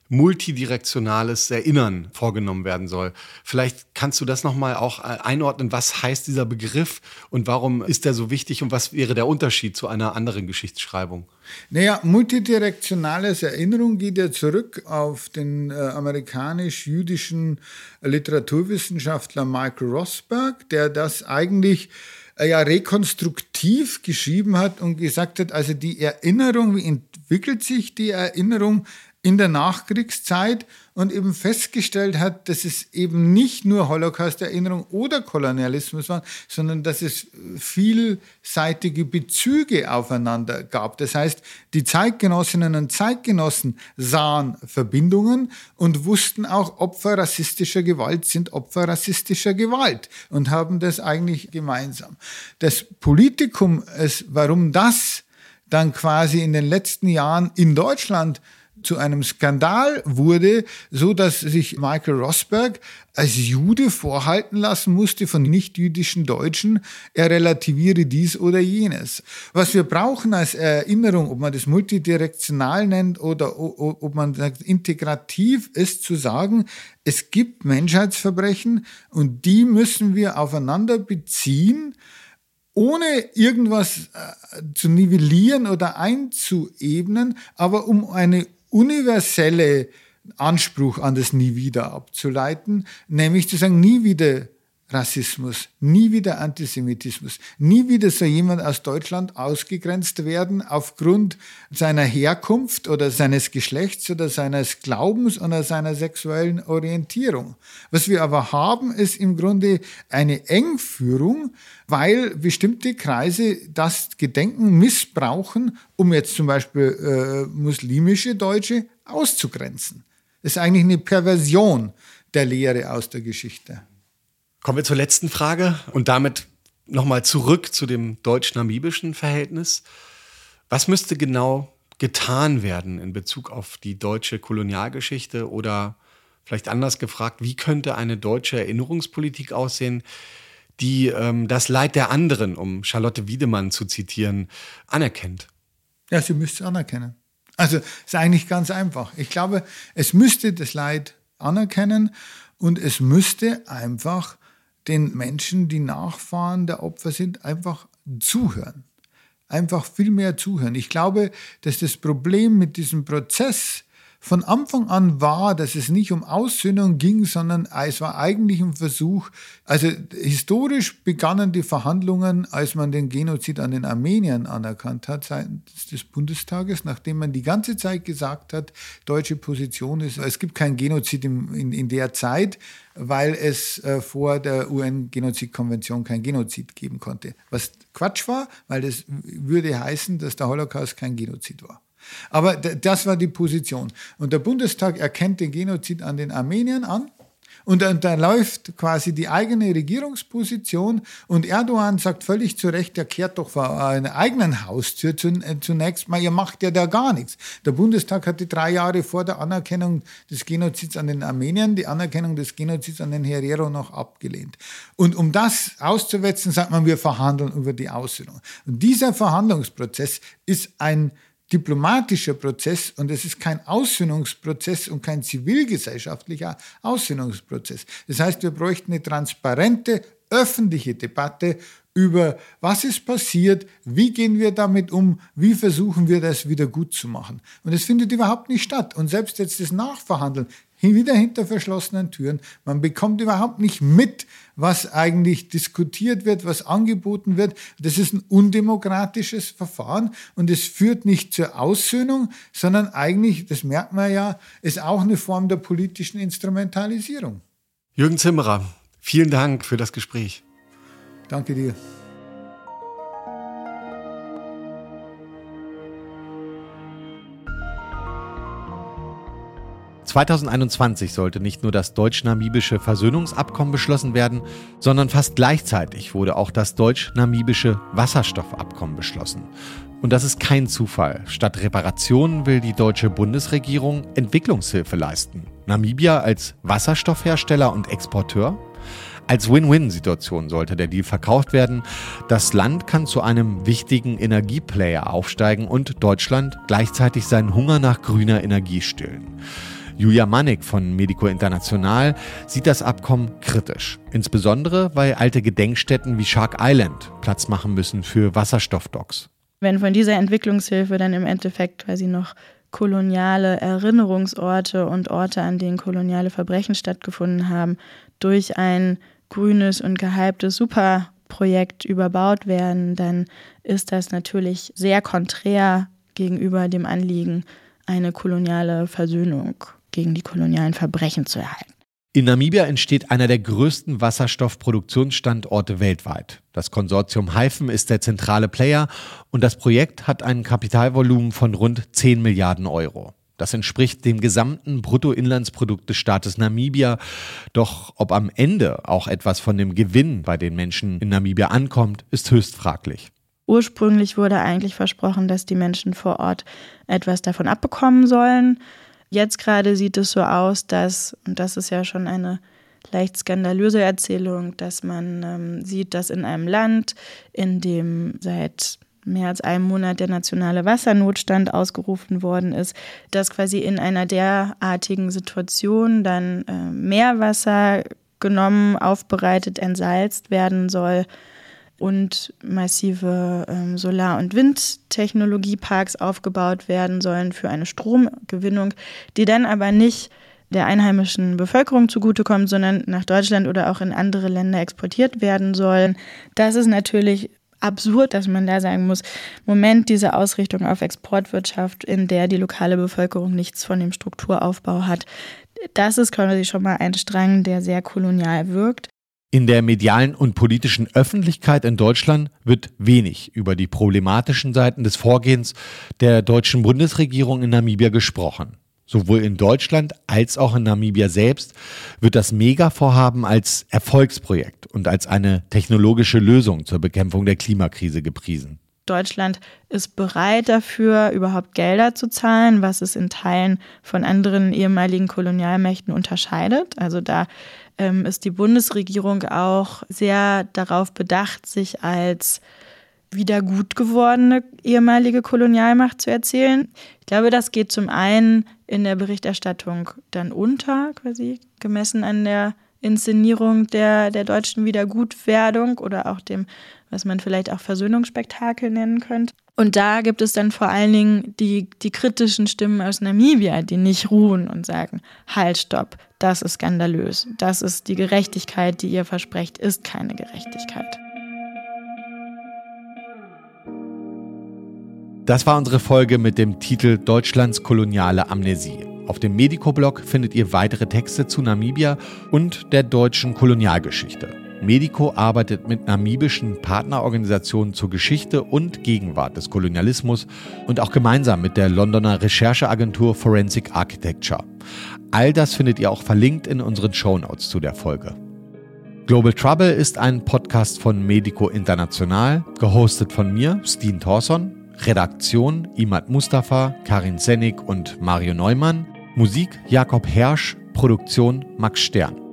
multidirektionales Erinnern vorgenommen werden soll. Vielleicht kannst du das nochmal auch einordnen, was heißt dieser Begriff und warum ist der so wichtig und was wäre der Unterschied zu einer anderen Geschichtsschreibung? Naja, multidirektionales Erinnerung geht ja zurück auf den äh, amerikanisch-jüdischen Literaturwissenschaftler Michael Rosberg, der das eigentlich äh, ja rekonstruktiv geschrieben hat und gesagt hat, also die Erinnerung, wie entwickelt sich die Erinnerung in der Nachkriegszeit und eben festgestellt hat, dass es eben nicht nur Holocaust-Erinnerung oder Kolonialismus war, sondern dass es vielseitige Bezüge aufeinander gab. Das heißt, die Zeitgenossinnen und Zeitgenossen sahen Verbindungen und wussten auch, Opfer rassistischer Gewalt sind Opfer rassistischer Gewalt und haben das eigentlich gemeinsam. Das Politikum, es, warum das dann quasi in den letzten Jahren in Deutschland zu einem Skandal wurde, so dass sich Michael Rosberg als Jude vorhalten lassen musste von nicht-jüdischen Deutschen, er relativiere dies oder jenes. Was wir brauchen als Erinnerung, ob man das multidirektional nennt oder ob man sagt, integrativ ist, zu sagen, es gibt Menschheitsverbrechen und die müssen wir aufeinander beziehen, ohne irgendwas zu nivellieren oder einzuebnen, aber um eine universelle Anspruch an das Nie wieder abzuleiten, nämlich zu sagen, nie wieder Rassismus, nie wieder Antisemitismus, nie wieder soll jemand aus Deutschland ausgegrenzt werden aufgrund seiner Herkunft oder seines Geschlechts oder seines Glaubens oder seiner sexuellen Orientierung. Was wir aber haben, ist im Grunde eine Engführung, weil bestimmte Kreise das Gedenken missbrauchen, um jetzt zum Beispiel äh, muslimische Deutsche auszugrenzen. Das ist eigentlich eine Perversion der Lehre aus der Geschichte. Kommen wir zur letzten Frage und damit nochmal zurück zu dem deutsch-namibischen Verhältnis. Was müsste genau getan werden in Bezug auf die deutsche Kolonialgeschichte oder vielleicht anders gefragt, wie könnte eine deutsche Erinnerungspolitik aussehen, die ähm, das Leid der anderen, um Charlotte Wiedemann zu zitieren, anerkennt? Ja, sie müsste es anerkennen. Also es ist eigentlich ganz einfach. Ich glaube, es müsste das Leid anerkennen und es müsste einfach den Menschen, die Nachfahren der Opfer sind, einfach zuhören. Einfach viel mehr zuhören. Ich glaube, dass das Problem mit diesem Prozess von Anfang an war, dass es nicht um Aussöhnung ging, sondern es war eigentlich ein Versuch, also historisch begannen die Verhandlungen, als man den Genozid an den Armeniern anerkannt hat, seitens des Bundestages, nachdem man die ganze Zeit gesagt hat, deutsche Position ist, es gibt keinen Genozid in, in, in der Zeit, weil es äh, vor der U N-Genozidkonvention kein Genozid geben konnte. Was Quatsch war, weil das würde heißen, dass der Holocaust kein Genozid war. Aber das war die Position. Und der Bundestag erkennt den Genozid an den Armeniern an. Und dann, dann läuft quasi die eigene Regierungsposition und Erdogan sagt völlig zu Recht, er kehrt doch vor einer eigenen Haustür zunächst mal, ihr macht ja da gar nichts. Der Bundestag hatte drei Jahre vor der Anerkennung des Genozids an den Armeniern die Anerkennung des Genozids an den Herero noch abgelehnt. Und um das auszuwetzen, sagt man, wir verhandeln über die Aussöhnung. Und dieser Verhandlungsprozess ist ein diplomatischer Prozess und es ist kein Aussöhnungsprozess und kein zivilgesellschaftlicher Aussöhnungsprozess. Das heißt, wir bräuchten eine transparente, öffentliche Debatte über, was ist passiert, wie gehen wir damit um, wie versuchen wir das wieder gut zu machen. Und es findet überhaupt nicht statt. Und selbst jetzt das Nachverhandeln, wieder hinter verschlossenen Türen, man bekommt überhaupt nicht mit, was eigentlich diskutiert wird, was angeboten wird. Das ist ein undemokratisches Verfahren und es führt nicht zur Aussöhnung, sondern eigentlich, das merkt man ja, ist auch eine Form der politischen Instrumentalisierung. Jürgen Zimmerer, vielen Dank für das Gespräch. Danke dir. zweitausendeinundzwanzig sollte nicht nur das deutsch-namibische Versöhnungsabkommen beschlossen werden, sondern fast gleichzeitig wurde auch das deutsch-namibische Wasserstoffabkommen beschlossen. Und das ist kein Zufall. Statt Reparationen will die deutsche Bundesregierung Entwicklungshilfe leisten. Namibia als Wasserstoffhersteller und Exporteur? Als Win-Win-Situation sollte der Deal verkauft werden. Das Land kann zu einem wichtigen Energieplayer aufsteigen und Deutschland gleichzeitig seinen Hunger nach grüner Energie stillen. Julia Mannig von Medico International sieht das Abkommen kritisch. Insbesondere, weil alte Gedenkstätten wie Shark Island Platz machen müssen für Wasserstoffdocks. Wenn von dieser Entwicklungshilfe dann im Endeffekt quasi noch koloniale Erinnerungsorte und Orte, an denen koloniale Verbrechen stattgefunden haben, durch ein grünes und gehyptes Superprojekt überbaut werden, dann ist das natürlich sehr konträr gegenüber dem Anliegen, eine koloniale Versöhnung gegen die kolonialen Verbrechen zu erhalten. In Namibia entsteht einer der größten Wasserstoffproduktionsstandorte weltweit. Das Konsortium Hyphen ist der zentrale Player und das Projekt hat ein Kapitalvolumen von rund zehn Milliarden Euro. Das entspricht dem gesamten Bruttoinlandsprodukt des Staates Namibia. Doch ob am Ende auch etwas von dem Gewinn bei den Menschen in Namibia ankommt, ist höchst fraglich. Ursprünglich wurde eigentlich versprochen, dass die Menschen vor Ort etwas davon abbekommen sollen. Jetzt gerade sieht es so aus, dass, und das ist ja schon eine leicht skandalöse Erzählung, dass man ähm, sieht, dass in einem Land, in dem seit mehr als einem Monat der nationale Wassernotstand ausgerufen worden ist, dass quasi in einer derartigen Situation dann äh, Meerwasser genommen, aufbereitet, entsalzt werden soll und massive ähm, Solar- und Windtechnologieparks aufgebaut werden sollen für eine Stromgewinnung, die dann aber nicht der einheimischen Bevölkerung zugutekommt, sondern nach Deutschland oder auch in andere Länder exportiert werden sollen. Das ist natürlich absurd, dass man da sagen muss, Moment, diese Ausrichtung auf Exportwirtschaft, in der die lokale Bevölkerung nichts von dem Strukturaufbau hat, das ist quasi schon mal ein Strang, der sehr kolonial wirkt. In der medialen und politischen Öffentlichkeit in Deutschland wird wenig über die problematischen Seiten des Vorgehens der deutschen Bundesregierung in Namibia gesprochen. Sowohl in Deutschland als auch in Namibia selbst wird das Mega-Vorhaben als Erfolgsprojekt und als eine technologische Lösung zur Bekämpfung der Klimakrise gepriesen. Deutschland ist bereit dafür, überhaupt Gelder zu zahlen, was es in Teilen von anderen ehemaligen Kolonialmächten unterscheidet. Also da ähm, ist die Bundesregierung auch sehr darauf bedacht, sich als wieder gut gewordene ehemalige Kolonialmacht zu erzählen. Ich glaube, das geht zum einen in der Berichterstattung dann unter, quasi gemessen an der Inszenierung der, der deutschen Wiedergutwerdung oder auch dem, was man vielleicht auch Versöhnungsspektakel nennen könnte. Und da gibt es dann vor allen Dingen die, die kritischen Stimmen aus Namibia, die nicht ruhen und sagen, halt, stopp, das ist skandalös, das ist die Gerechtigkeit, die ihr versprecht, ist keine Gerechtigkeit. Das war unsere Folge mit dem Titel Deutschlands koloniale Amnesie. Auf dem Medico-Blog findet ihr weitere Texte zu Namibia und der deutschen Kolonialgeschichte. Medico arbeitet mit namibischen Partnerorganisationen zur Geschichte und Gegenwart des Kolonialismus und auch gemeinsam mit der Londoner Rechercheagentur Forensic Architecture. All das findet ihr auch verlinkt in unseren Shownotes zu der Folge. Global Trouble ist ein Podcast von Medico International, gehostet von mir, Steen Thorson. Redaktion Imad Mustafa, Karin Sennig und Mario Neumann. Musik Jakob Hersch, Produktion Max Stern.